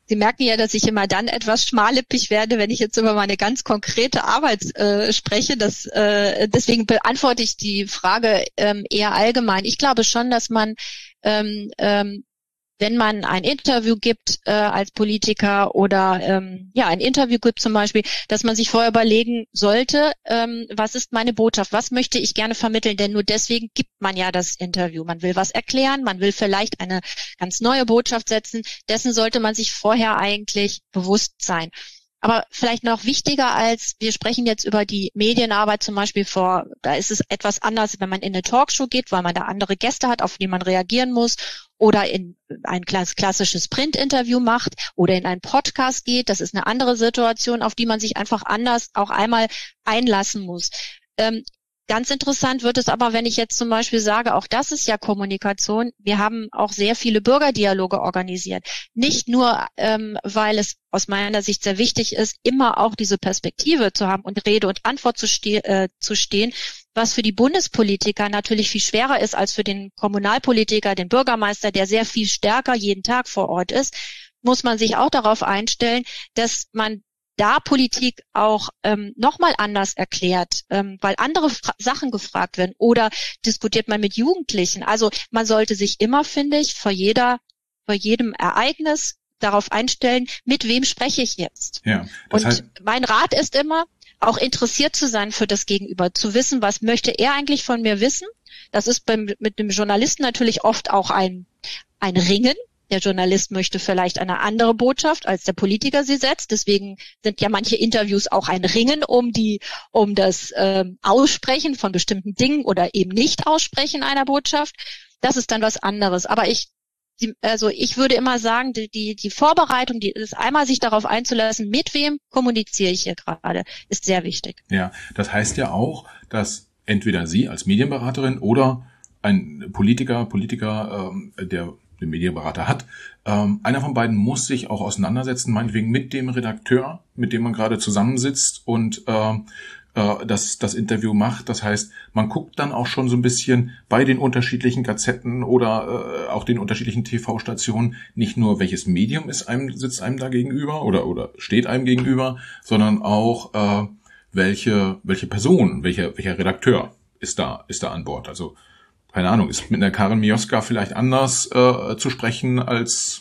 Sie merken ja, dass ich immer dann etwas schmallippig werde, wenn ich jetzt über meine ganz konkrete Arbeit äh, spreche. Das, äh, deswegen beantworte ich die Frage ähm, eher allgemein. Ich glaube schon, dass man, ähm, ähm, wenn man ein Interview gibt äh, als Politiker oder ähm, ja ein Interview gibt zum Beispiel, dass man sich vorher überlegen sollte, ähm, was ist meine Botschaft, was möchte ich gerne vermitteln, denn nur deswegen gibt man ja das Interview. Man will was erklären, man will vielleicht eine ganz neue Botschaft setzen, dessen sollte man sich vorher eigentlich bewusst sein. Aber vielleicht noch wichtiger als, wir sprechen jetzt über die Medienarbeit zum Beispiel vor, da ist es etwas anders, wenn man in eine Talkshow geht, weil man da andere Gäste hat, auf die man reagieren muss, oder in ein klassisches Print-Interview macht oder in einen Podcast geht. Das ist eine andere Situation, auf die man sich einfach anders auch einmal einlassen muss. Ähm, Ganz interessant wird es aber, wenn ich jetzt zum Beispiel sage, auch das ist ja Kommunikation. Wir haben auch sehr viele Bürgerdialoge organisiert. Nicht nur, ähm, weil es aus meiner Sicht sehr wichtig ist, immer auch diese Perspektive zu haben und Rede und Antwort zu, ste- äh, zu stehen, was für die Bundespolitiker natürlich viel schwerer ist als für den Kommunalpolitiker, den Bürgermeister, der sehr viel stärker jeden Tag vor Ort ist, muss man sich auch darauf einstellen, dass man da Politik auch ähm, nochmal anders erklärt, ähm, weil andere Fra- Sachen gefragt werden oder diskutiert man mit Jugendlichen. Also man sollte sich immer, finde ich, vor jeder, vor jedem Ereignis darauf einstellen, mit wem spreche ich jetzt. Ja, das Und heißt, mein Rat ist immer, auch interessiert zu sein für das Gegenüber, zu wissen, was möchte er eigentlich von mir wissen. Das ist beim, mit dem Journalisten natürlich oft auch ein, ein Ringen. Der Journalist möchte vielleicht eine andere Botschaft, als der Politiker sie setzt. Deswegen sind ja manche Interviews auch ein Ringen um die, um das ähm, Aussprechen von bestimmten Dingen oder eben nicht Aussprechen einer Botschaft. Das ist dann was anderes. Aber ich, also ich würde immer sagen, die, die, die Vorbereitung, die ist einmal sich darauf einzulassen, mit wem kommuniziere ich hier gerade, ist sehr wichtig. Ja, das heißt ja auch, dass entweder Sie als Medienberaterin oder ein Politiker, Politiker, ähm, der den Medienberater hat, ähm, einer von beiden muss sich auch auseinandersetzen, meinetwegen mit dem Redakteur, mit dem man gerade zusammensitzt und äh, äh, das, das Interview macht. Das heißt, man guckt dann auch schon so ein bisschen bei den unterschiedlichen Gazetten oder äh, auch den unterschiedlichen T V-Stationen nicht nur, welches Medium ist einem, sitzt einem da gegenüber oder, oder steht einem gegenüber, sondern auch äh, welche, welche Person, welcher, welcher Redakteur ist da, ist da an Bord. Also keine Ahnung, ist mit einer Karin Mioska vielleicht anders äh, zu sprechen als,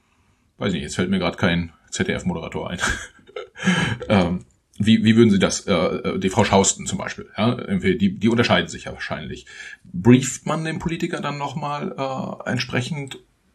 weiß nicht, jetzt fällt mir gerade kein Z D F-Moderator ein. ähm, wie, wie würden Sie das, äh, die Frau Schausten zum Beispiel, ja, die, die unterscheiden sich ja wahrscheinlich. Brieft man den Politiker dann nochmal äh, entsprechend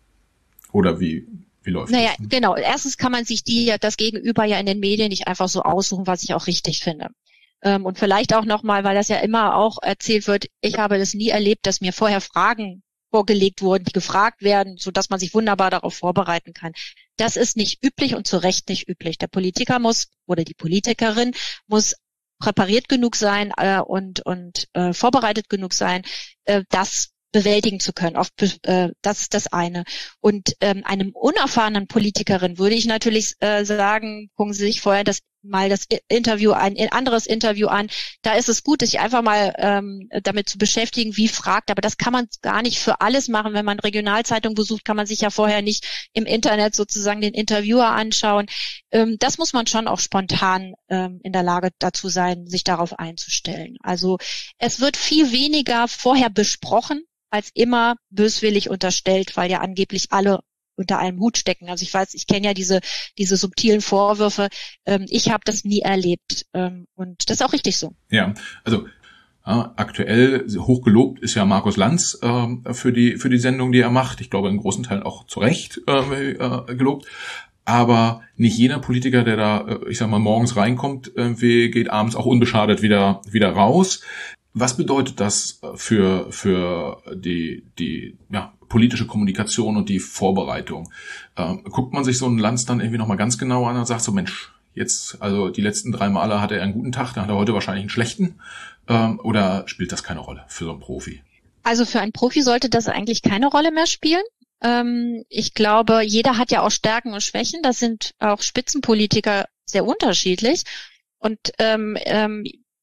oder wie, wie läuft naja, das? Naja, genau. Erstens kann man sich die, das Gegenüber ja in den Medien nicht einfach so aussuchen, was ich auch richtig finde. Und vielleicht auch nochmal, weil das ja immer auch erzählt wird, ich habe das nie erlebt, dass mir vorher Fragen vorgelegt wurden, die gefragt werden, so dass man sich wunderbar darauf vorbereiten kann. Das ist nicht üblich und zu Recht nicht üblich. Der Politiker muss oder die Politikerin muss präpariert genug sein äh, und und äh, vorbereitet genug sein, äh, das bewältigen zu können. Oft, äh, das ist das eine. Und ähm, einem unerfahrenen Politikerin würde ich natürlich äh, sagen, gucken Sie sich vorher das mal das Interview ein, ein anderes Interview an. Da ist es gut, sich einfach mal ähm, damit zu beschäftigen, wie fragt. Aber das kann man gar nicht für alles machen. Wenn man Regionalzeitung besucht, kann man sich ja vorher nicht im Internet sozusagen den Interviewer anschauen. Ähm, das muss man schon auch spontan ähm, in der Lage dazu sein, sich darauf einzustellen. Also es wird viel weniger vorher besprochen, als immer böswillig unterstellt, weil ja angeblich alle unter einem Hut stecken. Also ich weiß, ich kenne ja diese diese subtilen Vorwürfe. Ähm, ich habe das nie erlebt ähm, und das ist auch richtig so. Ja, also ja, aktuell hochgelobt ist ja Markus Lanz äh, für die für die Sendung, die er macht. Ich glaube in großen Teilen auch zu Recht äh, äh, gelobt. Aber nicht jeder Politiker, der da, ich sag mal, morgens reinkommt, irgendwie geht abends auch unbeschadet wieder wieder raus. Was bedeutet das für für die die ja, politische Kommunikation und die Vorbereitung? Ähm, guckt man sich so einen Lanz dann irgendwie nochmal ganz genau an und sagt so, Mensch, jetzt, also die letzten drei Male hatte er einen guten Tag, dann hat er heute wahrscheinlich einen schlechten. Ähm, oder spielt das keine Rolle für so einen Profi? Also für einen Profi sollte das eigentlich keine Rolle mehr spielen. Ähm, ich glaube, jeder hat ja auch Stärken und Schwächen. Das sind auch Spitzenpolitiker sehr unterschiedlich. Und ähm, ähm,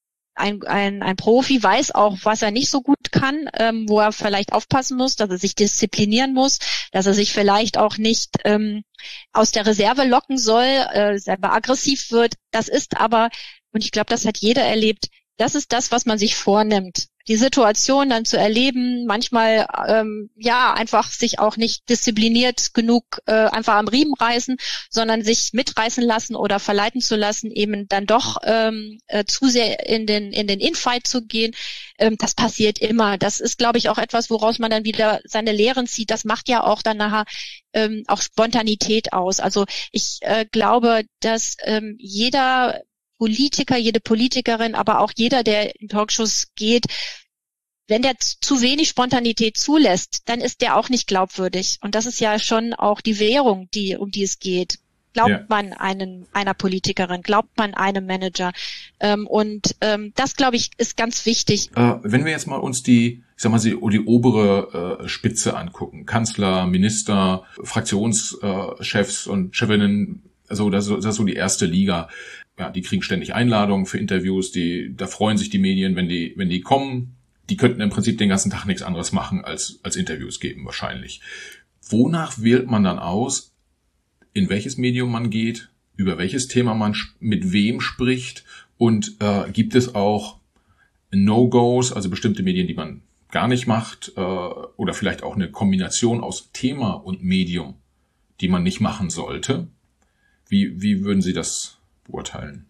ein, ein, ein Profi weiß auch, was er nicht so gut kann, ähm, wo er vielleicht aufpassen muss, dass er sich disziplinieren muss, dass er sich vielleicht auch nicht ähm, aus der Reserve locken soll, äh, selber aggressiv wird. Das ist aber, und ich glaube, das hat jeder erlebt, das ist das, was man sich vornimmt. Die Situation dann zu erleben, manchmal ähm, ja einfach sich auch nicht diszipliniert genug äh, einfach am Riemen reißen, sondern sich mitreißen lassen oder verleiten zu lassen, eben dann doch ähm, äh, zu sehr in den in den Infight zu gehen. Ähm, das passiert immer. Das ist, glaube ich, auch etwas, woraus man dann wieder seine Lehren zieht. Das macht ja auch dann nachher ähm, auch Spontanität aus. Also ich äh, glaube, dass ähm, jeder Politiker, jede Politikerin, aber auch jeder, der in Talkshows geht, wenn der zu wenig Spontanität zulässt, dann ist der auch nicht glaubwürdig. Und das ist ja schon auch die Währung, die, um die es geht. Glaubt ja. man einen, einer Politikerin, glaubt man einem Manager? Ähm, und ähm, das, glaube ich, ist ganz wichtig. Äh, wenn wir jetzt mal uns die, ich sag mal, die, die obere äh, Spitze angucken, Kanzler, Minister, Fraktionschefs äh, und Chefinnen, also das, das ist so die erste Liga. Ja, die kriegen ständig Einladungen für Interviews, die, da freuen sich die Medien, wenn die, wenn die kommen. Die könnten im Prinzip den ganzen Tag nichts anderes machen, als, als Interviews geben, wahrscheinlich. Wonach wählt man dann aus, in welches Medium man geht, über welches Thema man mit wem spricht und äh, gibt es auch No-Gos, also bestimmte Medien, die man gar nicht macht, äh, oder vielleicht auch eine Kombination aus Thema und Medium, die man nicht machen sollte? Wie, wie würden Sie das beurteilen?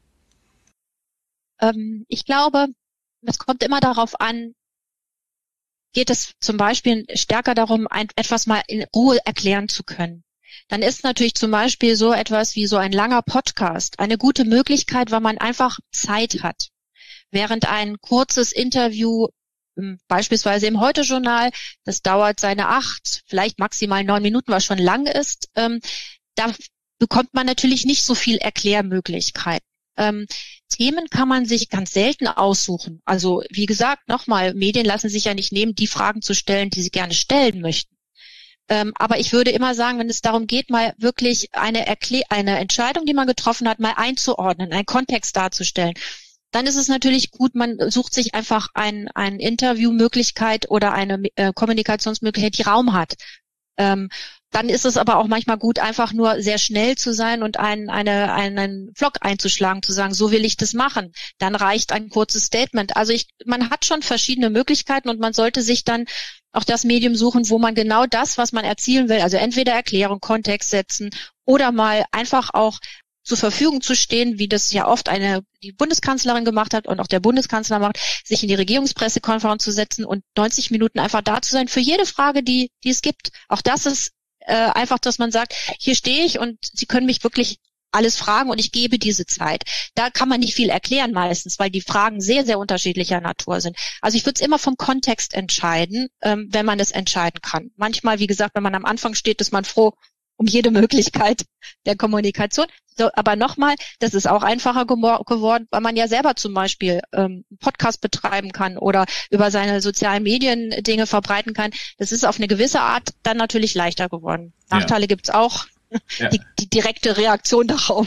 Ähm, ich glaube, es kommt immer darauf an, geht es zum Beispiel stärker darum, ein, etwas mal in Ruhe erklären zu können. Dann ist natürlich zum Beispiel so etwas wie so ein langer Podcast eine gute Möglichkeit, weil man einfach Zeit hat. Während ein kurzes Interview, beispielsweise im Heute-Journal, das dauert seine acht, vielleicht maximal neun Minuten, was schon lang ist, ähm, da bekommt man natürlich nicht so viel Erklärmöglichkeiten. Ähm, Themen kann man sich ganz selten aussuchen. Also wie gesagt, nochmal, Medien lassen sich ja nicht nehmen, die Fragen zu stellen, die sie gerne stellen möchten. Ähm, aber ich würde immer sagen, wenn es darum geht, mal wirklich eine, Erklä- eine Entscheidung, die man getroffen hat, mal einzuordnen, einen Kontext darzustellen, dann ist es natürlich gut, man sucht sich einfach ein, eine Interviewmöglichkeit oder eine äh, Kommunikationsmöglichkeit, die Raum hat. Ähm, Dann ist es aber auch manchmal gut, einfach nur sehr schnell zu sein und einen, eine, einen Vlog einzuschlagen, zu sagen, so will ich das machen. Dann reicht ein kurzes Statement. Also ich, man hat schon verschiedene Möglichkeiten und man sollte sich dann auch das Medium suchen, wo man genau das, was man erzielen will, also entweder Erklärung, Kontext setzen oder mal einfach auch zur Verfügung zu stehen, wie das ja oft eine die Bundeskanzlerin gemacht hat und auch der Bundeskanzler macht, sich in die Regierungspressekonferenz zu setzen und neunzig Minuten einfach da zu sein für jede Frage, die die es gibt. Auch das ist äh, einfach, dass man sagt, hier stehe ich und Sie können mich wirklich alles fragen und ich gebe diese Zeit. Da kann man nicht viel erklären meistens, weil die Fragen sehr, sehr unterschiedlicher Natur sind. Also ich würde es immer vom Kontext entscheiden, ähm, wenn man es entscheiden kann. Manchmal, wie gesagt, wenn man am Anfang steht, ist man froh um jede Möglichkeit der Kommunikation. So, aber nochmal, das ist auch einfacher gemor- geworden, weil man ja selber zum Beispiel ähm, einen Podcast betreiben kann oder über seine sozialen Medien Dinge verbreiten kann. Das ist auf eine gewisse Art dann natürlich leichter geworden. Nachteile ja. gibt's auch. Ja. Die, die direkte Reaktion darauf.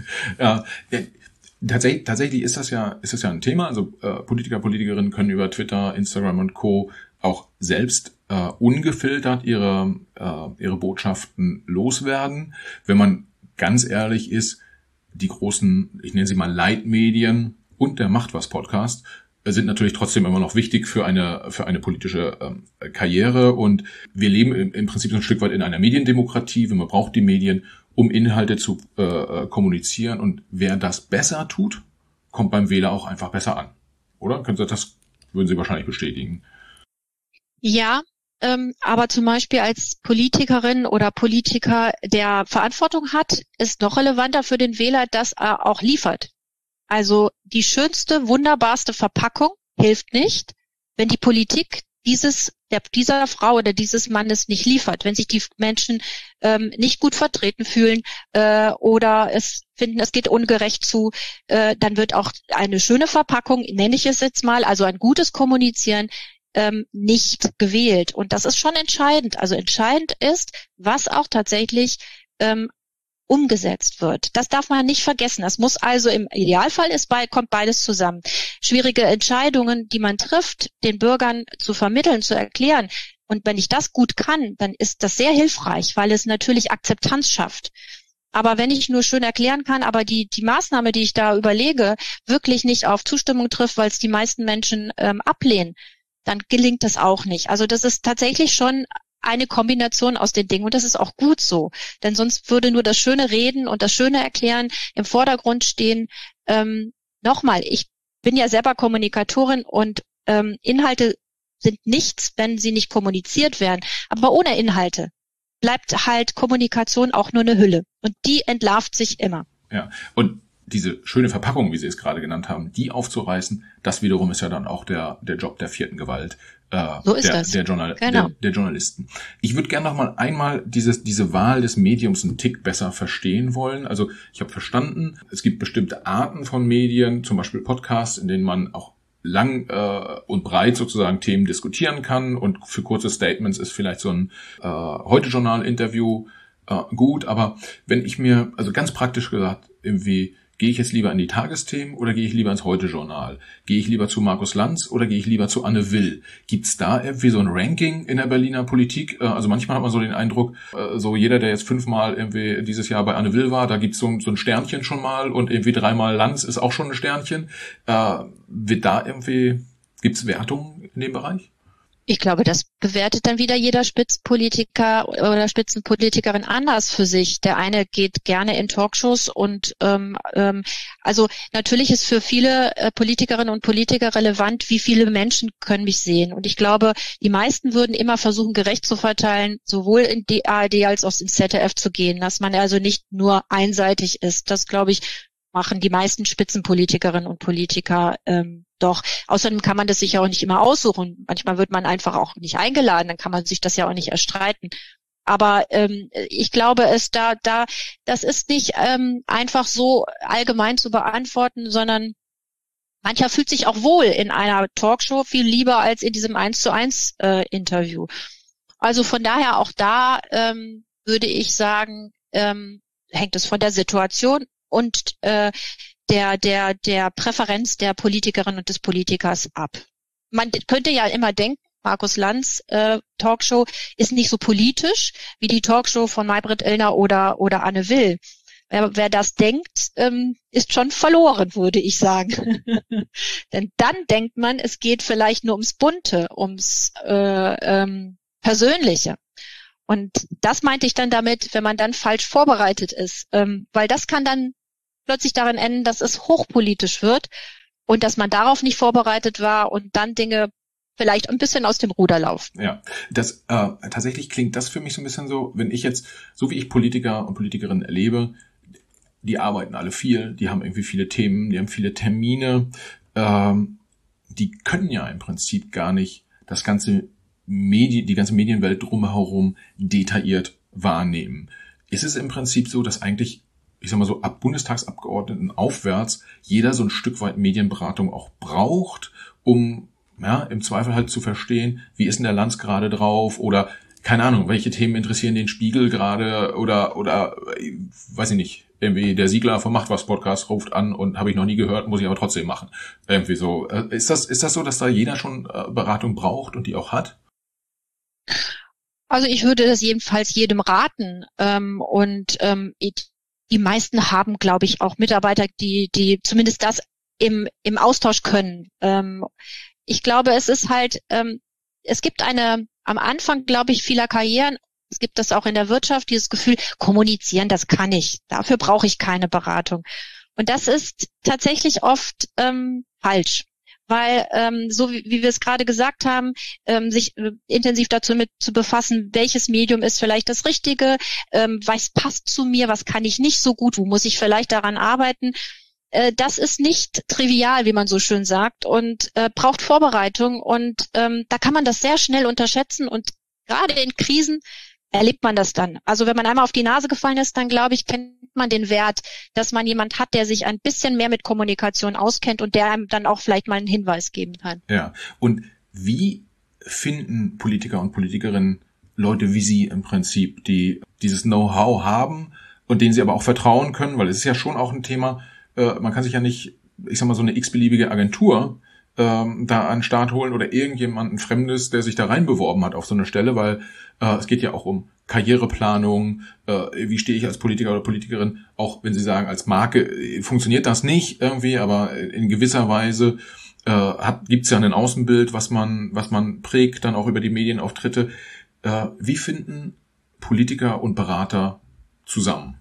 Ja, ja. Tatsächlich, tatsächlich ist das ja, ist das ja ein Thema. Also äh, Politiker, Politikerinnen können über Twitter, Instagram und Co. auch selbst äh, ungefiltert ihre äh, ihre Botschaften loswerden. Wenn man ganz ehrlich ist, die großen, ich nenne sie mal Leitmedien und der Macht was Podcast sind natürlich trotzdem immer noch wichtig für eine für eine politische ähm, Karriere und wir leben im, im Prinzip so ein Stück weit in einer Mediendemokratie. Man braucht die Medien, um Inhalte zu äh, kommunizieren und wer das besser tut, kommt beim Wähler auch einfach besser an, oder? Können Sie das würden Sie wahrscheinlich bestätigen? Ja, ähm, aber zum Beispiel als Politikerin oder Politiker, der Verantwortung hat, ist noch relevanter für den Wähler, dass er auch liefert. Also die schönste, wunderbarste Verpackung hilft nicht, wenn die Politik dieses der, dieser Frau oder dieses Mannes nicht liefert, wenn sich die Menschen ähm, nicht gut vertreten fühlen äh, oder es finden, es geht ungerecht zu, äh, dann wird auch eine schöne Verpackung, nenne ich es jetzt mal, also ein gutes Kommunizieren, ähm, nicht gewählt. Und das ist schon entscheidend. Also entscheidend ist, was auch tatsächlich ähm, umgesetzt wird. Das darf man nicht vergessen. Das muss also im Idealfall ist bei, kommt beides zusammen. Schwierige Entscheidungen, die man trifft, den Bürgern zu vermitteln, zu erklären. Und wenn ich das gut kann, dann ist das sehr hilfreich, weil es natürlich Akzeptanz schafft. Aber wenn ich nur schön erklären kann, aber die die Maßnahme, die ich da überlege, wirklich nicht auf Zustimmung trifft, weil es die meisten Menschen ähm, ablehnen, dann gelingt das auch nicht. Also das ist tatsächlich schon eine Kombination aus den Dingen und das ist auch gut so. Denn sonst würde nur das schöne Reden und das schöne Erklären im Vordergrund stehen. Ähm, nochmal, ich bin ja selber Kommunikatorin und ähm, Inhalte sind nichts, wenn sie nicht kommuniziert werden. Aber ohne Inhalte bleibt halt Kommunikation auch nur eine Hülle. Und die entlarvt sich immer. Ja, und diese schöne Verpackung, wie Sie es gerade genannt haben, die aufzureißen, das wiederum ist ja dann auch der der Job der vierten Gewalt, äh, so ist der, das. Der, Journal, genau. der, der Journalisten. Ich würde gerne noch mal einmal dieses diese Wahl des Mediums einen Tick besser verstehen wollen. Also ich habe verstanden, es gibt bestimmte Arten von Medien, zum Beispiel Podcasts, in denen man auch lang äh, und breit sozusagen Themen diskutieren kann und für kurze Statements ist vielleicht so ein äh, Heute-Journal-Interview äh, gut, aber wenn ich mir, also ganz praktisch gesagt, irgendwie, gehe ich jetzt lieber in die Tagesthemen oder gehe ich lieber ins Heute-Journal? Gehe ich lieber zu Markus Lanz oder gehe ich lieber zu Anne Will? Gibt's da irgendwie so ein Ranking in der Berliner Politik? Äh, also manchmal hat man so den Eindruck, äh, so jeder, der jetzt fünfmal irgendwie dieses Jahr bei Anne Will war, da gibt's so, so ein Sternchen schon mal und irgendwie dreimal Lanz ist auch schon ein Sternchen. Äh, wird da irgendwie, gibt's Wertungen in dem Bereich? Ich glaube, das bewertet dann wieder jeder Spitzenpolitiker oder Spitzenpolitikerin anders für sich. Der eine geht gerne in Talkshows und ähm, ähm, also natürlich ist für viele äh, Politikerinnen und Politiker relevant, wie viele Menschen können mich sehen. Und ich glaube, die meisten würden immer versuchen, gerecht zu verteilen, sowohl in die A R D als auch ins Z D F zu gehen, dass man also nicht nur einseitig ist. Das, glaube ich, machen die meisten Spitzenpolitikerinnen und Politiker ähm, doch. Außerdem kann man das sich ja auch nicht immer aussuchen. Manchmal wird man einfach auch nicht eingeladen, dann kann man sich das ja auch nicht erstreiten. Aber ähm, ich glaube, es da, da, das ist nicht ähm, einfach so allgemein zu beantworten, sondern mancher fühlt sich auch wohl in einer Talkshow viel lieber als in diesem eins zu eins äh, Interview. Also von daher auch da ähm, würde ich sagen, ähm, hängt es von der Situation und äh, der der der Präferenz der Politikerin und des Politikers ab. Man könnte ja immer denken, Markus Lanz äh, Talkshow ist nicht so politisch wie die Talkshow von Maybrit Illner oder oder Anne Will. Wer, wer das denkt, ähm, ist schon verloren, würde ich sagen. Denn dann denkt man, es geht vielleicht nur ums Bunte, ums äh, ähm, Persönliche. Und das meinte ich dann damit, wenn man dann falsch vorbereitet ist, ähm, weil das kann dann plötzlich darin enden, dass es hochpolitisch wird und dass man darauf nicht vorbereitet war und dann Dinge vielleicht ein bisschen aus dem Ruder laufen. Ja, das äh, tatsächlich klingt das für mich so ein bisschen so, wenn ich jetzt, so wie ich Politiker und Politikerinnen erlebe, die arbeiten alle viel, die haben irgendwie viele Themen, die haben viele Termine, ähm, die können ja im Prinzip gar nicht das ganze Medi- die ganze Medienwelt drumherum detailliert wahrnehmen. Ist es im Prinzip so, dass eigentlich, ich sag mal so, ab Bundestagsabgeordneten aufwärts jeder so ein Stück weit Medienberatung auch braucht, um ja im Zweifel halt zu verstehen, wie ist denn der Lanz gerade drauf oder keine Ahnung, welche Themen interessieren den Spiegel gerade oder oder weiß ich nicht, irgendwie der Siegler vom Macht was Podcast ruft an und habe ich noch nie gehört, muss ich aber trotzdem machen. Irgendwie so. Ist das ist das so, dass da jeder schon Beratung braucht und die auch hat? Also ich würde das jedenfalls jedem raten ähm, und ähm, die meisten haben, glaube ich, auch Mitarbeiter, die die zumindest das im im Austausch können. Ähm, ich glaube, es ist halt, ähm, es gibt eine, am Anfang, glaube ich, vieler Karrieren, es gibt das auch in der Wirtschaft, dieses Gefühl, kommunizieren, das kann ich, dafür brauche ich keine Beratung. Und das ist tatsächlich oft ähm, falsch. Weil, ähm, so wie, wie wir es gerade gesagt haben, ähm, sich äh, intensiv dazu mit zu befassen, welches Medium ist vielleicht das Richtige, ähm, was passt zu mir, was kann ich nicht so gut, wo muss ich vielleicht daran arbeiten. Äh, das ist nicht trivial, wie man so schön sagt, und äh, braucht Vorbereitung. Und ähm, da kann man das sehr schnell unterschätzen. Und gerade in Krisen erlebt man das dann. Also wenn man einmal auf die Nase gefallen ist, dann glaube ich, kennt man den Wert, dass man jemand hat, der sich ein bisschen mehr mit Kommunikation auskennt und der einem dann auch vielleicht mal einen Hinweis geben kann. Ja, und wie finden Politiker und Politikerinnen Leute wie Sie im Prinzip, die dieses Know-how haben und denen sie aber auch vertrauen können, weil es ist ja schon auch ein Thema, äh, man kann sich ja nicht, ich sag mal, so eine x-beliebige Agentur ähm, da an den Start holen oder irgendjemanden Fremdes, der sich da reinbeworben hat auf so eine Stelle, weil äh, es geht ja auch um Karriereplanung, äh, wie stehe ich als Politiker oder Politikerin, auch wenn Sie sagen, als Marke äh, funktioniert das nicht irgendwie, aber in gewisser Weise äh, hat, gibt's ja ein Außenbild, was man, was man prägt, dann auch über die Medienauftritte. Äh, wie finden Politiker und Berater zusammen?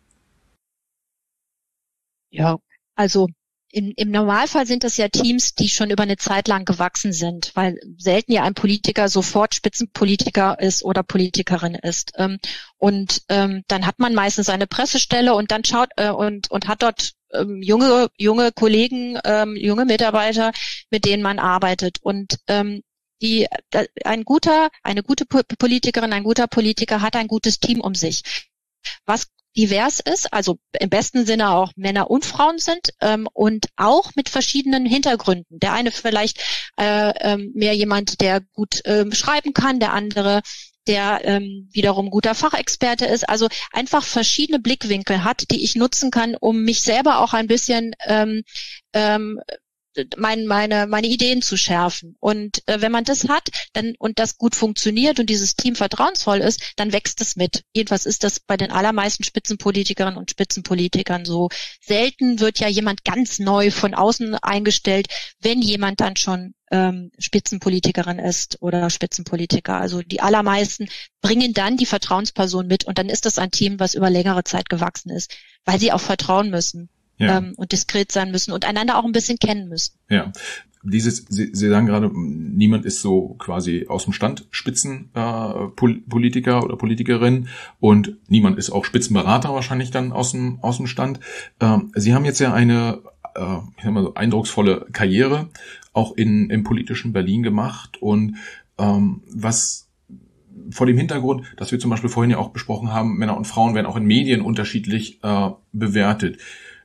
Ja, also im, im Normalfall sind das ja Teams, die schon über eine Zeit lang gewachsen sind, weil selten ja ein Politiker sofort Spitzenpolitiker ist oder Politikerin ist. Ähm, und ähm, dann hat man meistens eine Pressestelle und dann schaut äh, und und hat dort ähm, junge junge Kollegen, ähm, junge Mitarbeiter, mit denen man arbeitet. Und ähm, die ein guter, eine gute Politikerin, ein guter Politiker hat ein gutes Team um sich, was divers ist, also im besten Sinne auch Männer und Frauen sind ähm, und auch mit verschiedenen Hintergründen. Der eine vielleicht äh, ähm, mehr jemand, der gut ähm, schreiben kann, der andere, der ähm, wiederum guter Fachexperte ist. Also einfach verschiedene Blickwinkel hat, die ich nutzen kann, um mich selber auch ein bisschen ähm, ähm, mein, meine, meine Ideen zu schärfen. Und äh, wenn man das hat, dann und das gut funktioniert und dieses Team vertrauensvoll ist, dann wächst es mit. Jedenfalls ist das bei den allermeisten Spitzenpolitikerinnen und Spitzenpolitikern so. Selten wird ja jemand ganz neu von außen eingestellt, wenn jemand dann schon ähm, Spitzenpolitikerin ist oder Spitzenpolitiker. Also die allermeisten bringen dann die Vertrauensperson mit und dann ist das ein Team, was über längere Zeit gewachsen ist, weil sie auch vertrauen müssen. Ja. Ähm, und diskret sein müssen und einander auch ein bisschen kennen müssen. Ja, dieses, Sie, Sie sagen gerade, niemand ist so quasi aus dem Stand Spitzenpolitiker äh, oder Politikerin und niemand ist auch Spitzenberater wahrscheinlich dann aus dem aus dem Stand. Ähm, Sie haben jetzt ja eine, äh, ich sag mal so, eindrucksvolle Karriere auch in im politischen Berlin gemacht und ähm, was vor dem Hintergrund, dass wir zum Beispiel vorhin ja auch besprochen haben, Männer und Frauen werden auch in Medien unterschiedlich äh, bewertet.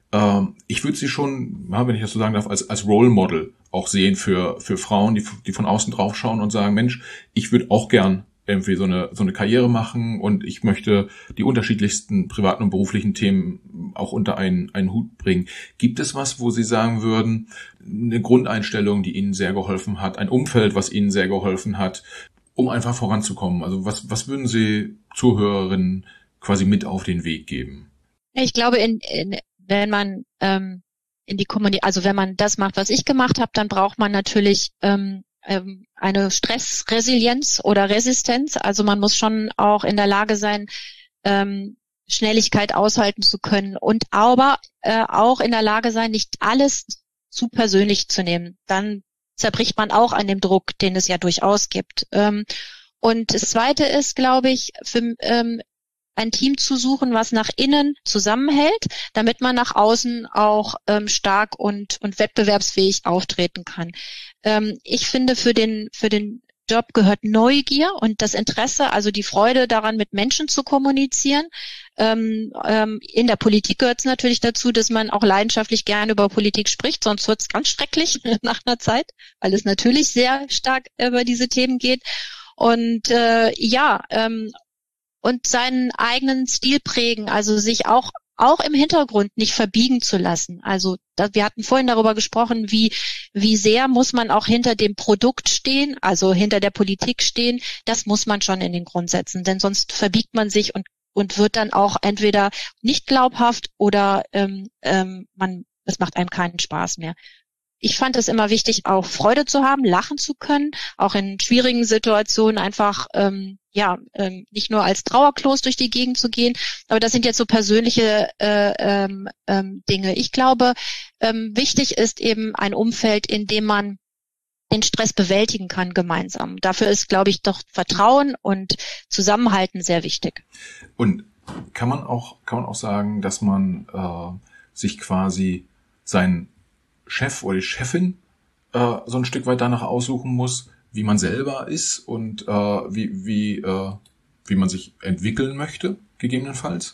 Ich würde sie schon, wenn ich das so sagen darf, als als Role Model auch sehen für für Frauen, die die von außen drauf schauen und sagen, Mensch, ich würde auch gern irgendwie so eine so eine Karriere machen und ich möchte die unterschiedlichsten privaten und beruflichen Themen auch unter einen einen Hut bringen. Gibt es was, wo Sie sagen würden, eine Grundeinstellung, die Ihnen sehr geholfen hat, ein Umfeld, was Ihnen sehr geholfen hat, um einfach voranzukommen? Also was was würden Sie Zuhörerinnen quasi mit auf den Weg geben? Ich glaube, in, in wenn man ähm, in die Kommunikation, also wenn man das macht, was ich gemacht habe, dann braucht man natürlich ähm, ähm, eine Stressresilienz oder Resistenz. Also man muss schon auch in der Lage sein, ähm, Schnelligkeit aushalten zu können und aber äh, auch in der Lage sein, nicht alles zu persönlich zu nehmen. Dann zerbricht man auch an dem Druck, den es ja durchaus gibt. Ähm, und das Zweite ist, glaube ich, für ähm, ein Team zu suchen, was nach innen zusammenhält, damit man nach außen auch ähm, stark und und wettbewerbsfähig auftreten kann. Ähm, ich finde, für den für den Job gehört Neugier und das Interesse, also die Freude daran, mit Menschen zu kommunizieren. Ähm, ähm, in der Politik gehört es natürlich dazu, dass man auch leidenschaftlich gerne über Politik spricht, sonst wird es ganz schrecklich nach einer Zeit, weil es natürlich sehr stark über diese Themen geht. Und äh, ja, ähm, und seinen eigenen Stil prägen, also sich auch auch im Hintergrund nicht verbiegen zu lassen. Also da, wir hatten vorhin darüber gesprochen, wie wie sehr muss man auch hinter dem Produkt stehen, also hinter der Politik stehen. Das muss man schon in den Grundsätzen, denn sonst verbiegt man sich und und wird dann auch entweder nicht glaubhaft oder ähm, ähm, man es macht einem keinen Spaß mehr. Ich fand es immer wichtig, auch Freude zu haben, lachen zu können, auch in schwierigen Situationen einfach ähm, ja ähm, nicht nur als Trauerklos durch die Gegend zu gehen. Aber das sind jetzt so persönliche äh, ähm, ähm, Dinge. Ich glaube, ähm, wichtig ist eben ein Umfeld, in dem man den Stress bewältigen kann gemeinsam. Dafür ist, glaube ich, doch Vertrauen und Zusammenhalten sehr wichtig. Und kann man auch kann man auch sagen, dass man äh, sich quasi sein Chef oder die Chefin äh, so ein Stück weit danach aussuchen muss, wie man selber ist und äh, wie wie äh, wie man sich entwickeln möchte, gegebenenfalls?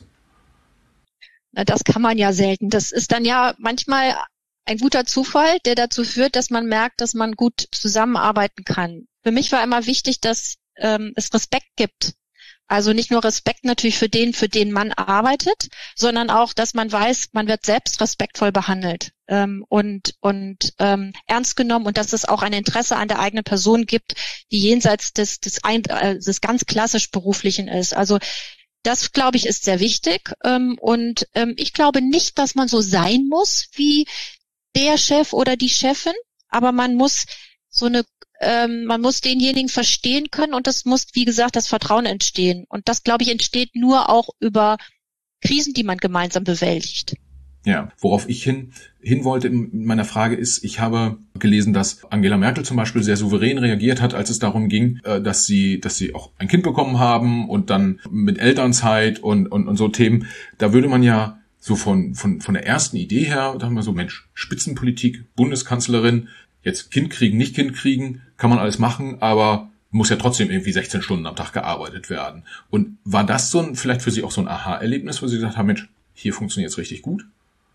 Na, das kann man ja selten. Das ist dann ja manchmal ein guter Zufall, der dazu führt, dass man merkt, dass man gut zusammenarbeiten kann. Für mich war immer wichtig, dass ähm, es Respekt gibt Also nicht nur Respekt natürlich für den, für den man arbeitet, sondern auch, dass man weiß, man wird selbst respektvoll behandelt ähm, und und ähm, ernst genommen und dass es auch ein Interesse an der eigenen Person gibt, die jenseits des des, ein, äh, des ganz klassisch Beruflichen ist. Also das, glaube ich, ist sehr wichtig ähm, und ähm, ich glaube nicht, dass man so sein muss wie der Chef oder die Chefin, aber man muss so eine Ähm, man muss denjenigen verstehen können und das muss, wie gesagt, das Vertrauen entstehen. Und das, glaube ich, entsteht nur auch über Krisen, die man gemeinsam bewältigt. Ja, worauf ich hin, hin wollte in meiner Frage ist, ich habe gelesen, dass Angela Merkel zum Beispiel sehr souverän reagiert hat, als es darum ging, dass sie, dass sie auch ein Kind bekommen haben und dann mit Elternzeit und, und, und so Themen. Da würde man ja so von, von, von der ersten Idee her, da haben wir so, Mensch, Spitzenpolitik, Bundeskanzlerin, jetzt Kind kriegen, nicht Kind kriegen, kann man alles machen, aber muss ja trotzdem irgendwie sechzehn Stunden am Tag gearbeitet werden. Und war das so ein, vielleicht für Sie auch so ein Aha-Erlebnis, wo Sie gesagt haben, Mensch, hier funktioniert es richtig gut?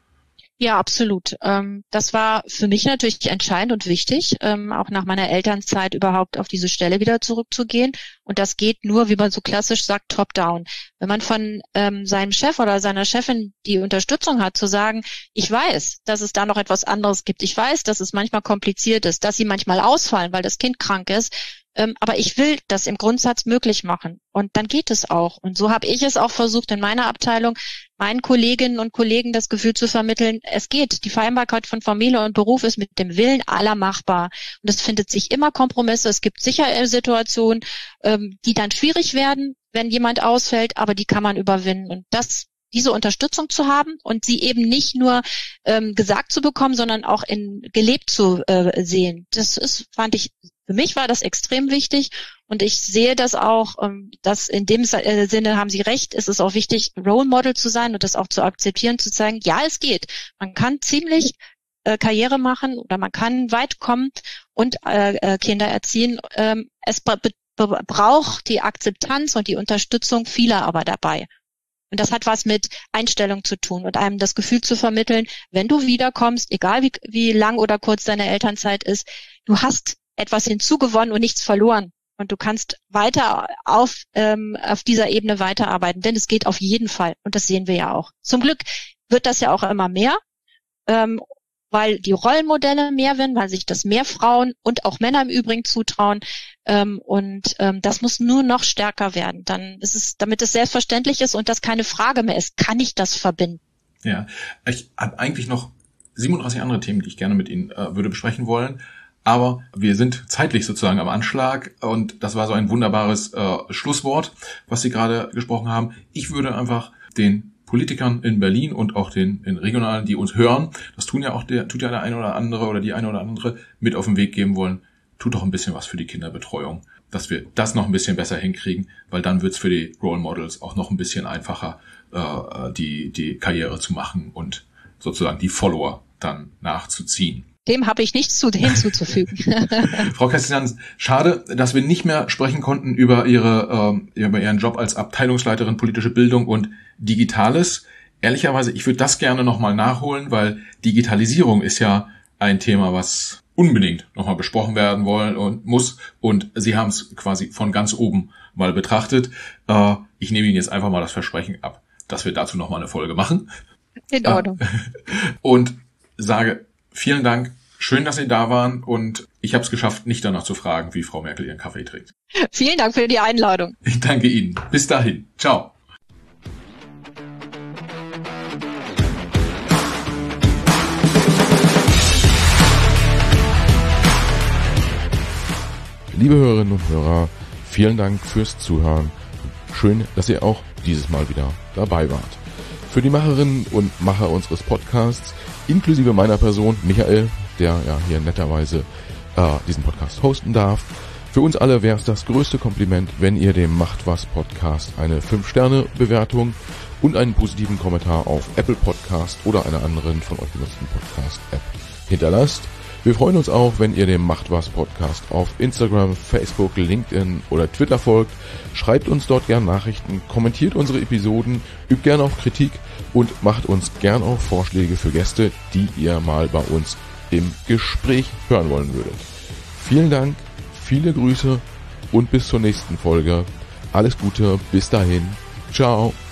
Ja, absolut. Ähm, das war für mich natürlich entscheidend und wichtig, ähm, auch nach meiner Elternzeit überhaupt auf diese Stelle wieder zurückzugehen. Und das geht nur, wie man so klassisch sagt, top-down. Wenn man von ähm, seinem Chef oder seiner Chefin die Unterstützung hat, zu sagen, ich weiß, dass es da noch etwas anderes gibt. Ich weiß, dass es manchmal kompliziert ist, dass sie manchmal ausfallen, weil das Kind krank ist. Ähm, aber ich will das im Grundsatz möglich machen. Und dann geht es auch. Und so habe ich es auch versucht, in meiner Abteilung meinen Kolleginnen und Kollegen das Gefühl zu vermitteln, es geht. Die Vereinbarkeit von Familie und Beruf ist mit dem Willen aller machbar. Und es findet sich immer Kompromisse. Es gibt sicher Situationen, ähm, die dann schwierig werden, wenn jemand ausfällt, aber die kann man überwinden. Und das diese Unterstützung zu haben und sie eben nicht nur ähm, gesagt zu bekommen, sondern auch in gelebt zu äh, sehen. Das ist, fand ich, für mich war das extrem wichtig und ich sehe das auch, ähm, dass in dem äh, Sinne haben Sie recht, ist es auch wichtig, Role Model zu sein und das auch zu akzeptieren, zu zeigen, ja, es geht. Man kann ziemlich äh, Karriere machen oder man kann weit kommen und äh, äh, Kinder erziehen. Ähm, es bra- be- braucht die Akzeptanz und die Unterstützung vieler aber dabei. Und das hat was mit Einstellung zu tun und einem das Gefühl zu vermitteln, wenn du wiederkommst, egal wie, wie lang oder kurz deine Elternzeit ist, du hast etwas hinzugewonnen und nichts verloren. Und du kannst weiter auf, ähm, auf dieser Ebene weiterarbeiten, denn es geht auf jeden Fall. Und das sehen wir ja auch. Zum Glück wird das ja auch immer mehr, ähm, weil die Rollenmodelle mehr werden, weil sich das mehr Frauen und auch Männer im Übrigen zutrauen. Ähm, und ähm, das muss nur noch stärker werden. Dann ist es, damit es selbstverständlich ist und das keine Frage mehr ist, kann ich das verbinden? Ja, ich habe eigentlich noch siebenunddreißig andere Themen, die ich gerne mit Ihnen äh, würde besprechen wollen. Aber wir sind zeitlich sozusagen am Anschlag und das war so ein wunderbares äh, Schlusswort, was Sie gerade gesprochen haben. Ich würde einfach den Politikern in Berlin und auch den in regionalen, die uns hören, das tun ja auch der, tut ja der eine oder andere oder die eine oder andere mit auf den Weg geben wollen, tut doch ein bisschen was für die Kinderbetreuung, dass wir das noch ein bisschen besser hinkriegen, weil dann wird's für die Role Models auch noch ein bisschen einfacher, äh, die die Karriere zu machen und sozusagen die Follower dann nachzuziehen. Dem habe ich nichts zu, hinzuzufügen. Frau Christians, schade, dass wir nicht mehr sprechen konnten über Ihre äh, über Ihren Job als Abteilungsleiterin politische Bildung und Digitales. Ehrlicherweise, ich würde das gerne nochmal nachholen, weil Digitalisierung ist ja ein Thema, was unbedingt nochmal besprochen werden wollen und muss. Und Sie haben es quasi von ganz oben mal betrachtet. Äh, ich nehme Ihnen jetzt einfach mal das Versprechen ab, dass wir dazu nochmal eine Folge machen. In Ordnung. Und sage vielen Dank, schön, dass Sie da waren und ich habe es geschafft, nicht danach zu fragen, wie Frau Merkel ihren Kaffee trinkt. Vielen Dank für die Einladung. Ich danke Ihnen. Bis dahin. Ciao. Liebe Hörerinnen und Hörer, vielen Dank fürs Zuhören. Schön, dass ihr auch dieses Mal wieder dabei wart. Für die Macherinnen und Macher unseres Podcasts, inklusive meiner Person, Michael, der ja hier netterweise äh, diesen Podcast hosten darf, für uns alle wäre es das größte Kompliment, wenn ihr dem Macht was Podcast eine fünf Sterne Bewertung und einen positiven Kommentar auf Apple Podcast oder einer anderen von euch genutzten Podcast-App hinterlasst. Wir freuen uns auch, wenn ihr dem Macht was Podcast auf Instagram, Facebook, LinkedIn oder Twitter folgt. Schreibt uns dort gern Nachrichten, kommentiert unsere Episoden, übt gern auch Kritik und macht uns gern auch Vorschläge für Gäste, die ihr mal bei uns im Gespräch hören wollen würdet. Vielen Dank, viele Grüße und bis zur nächsten Folge. Alles Gute, bis dahin. Ciao.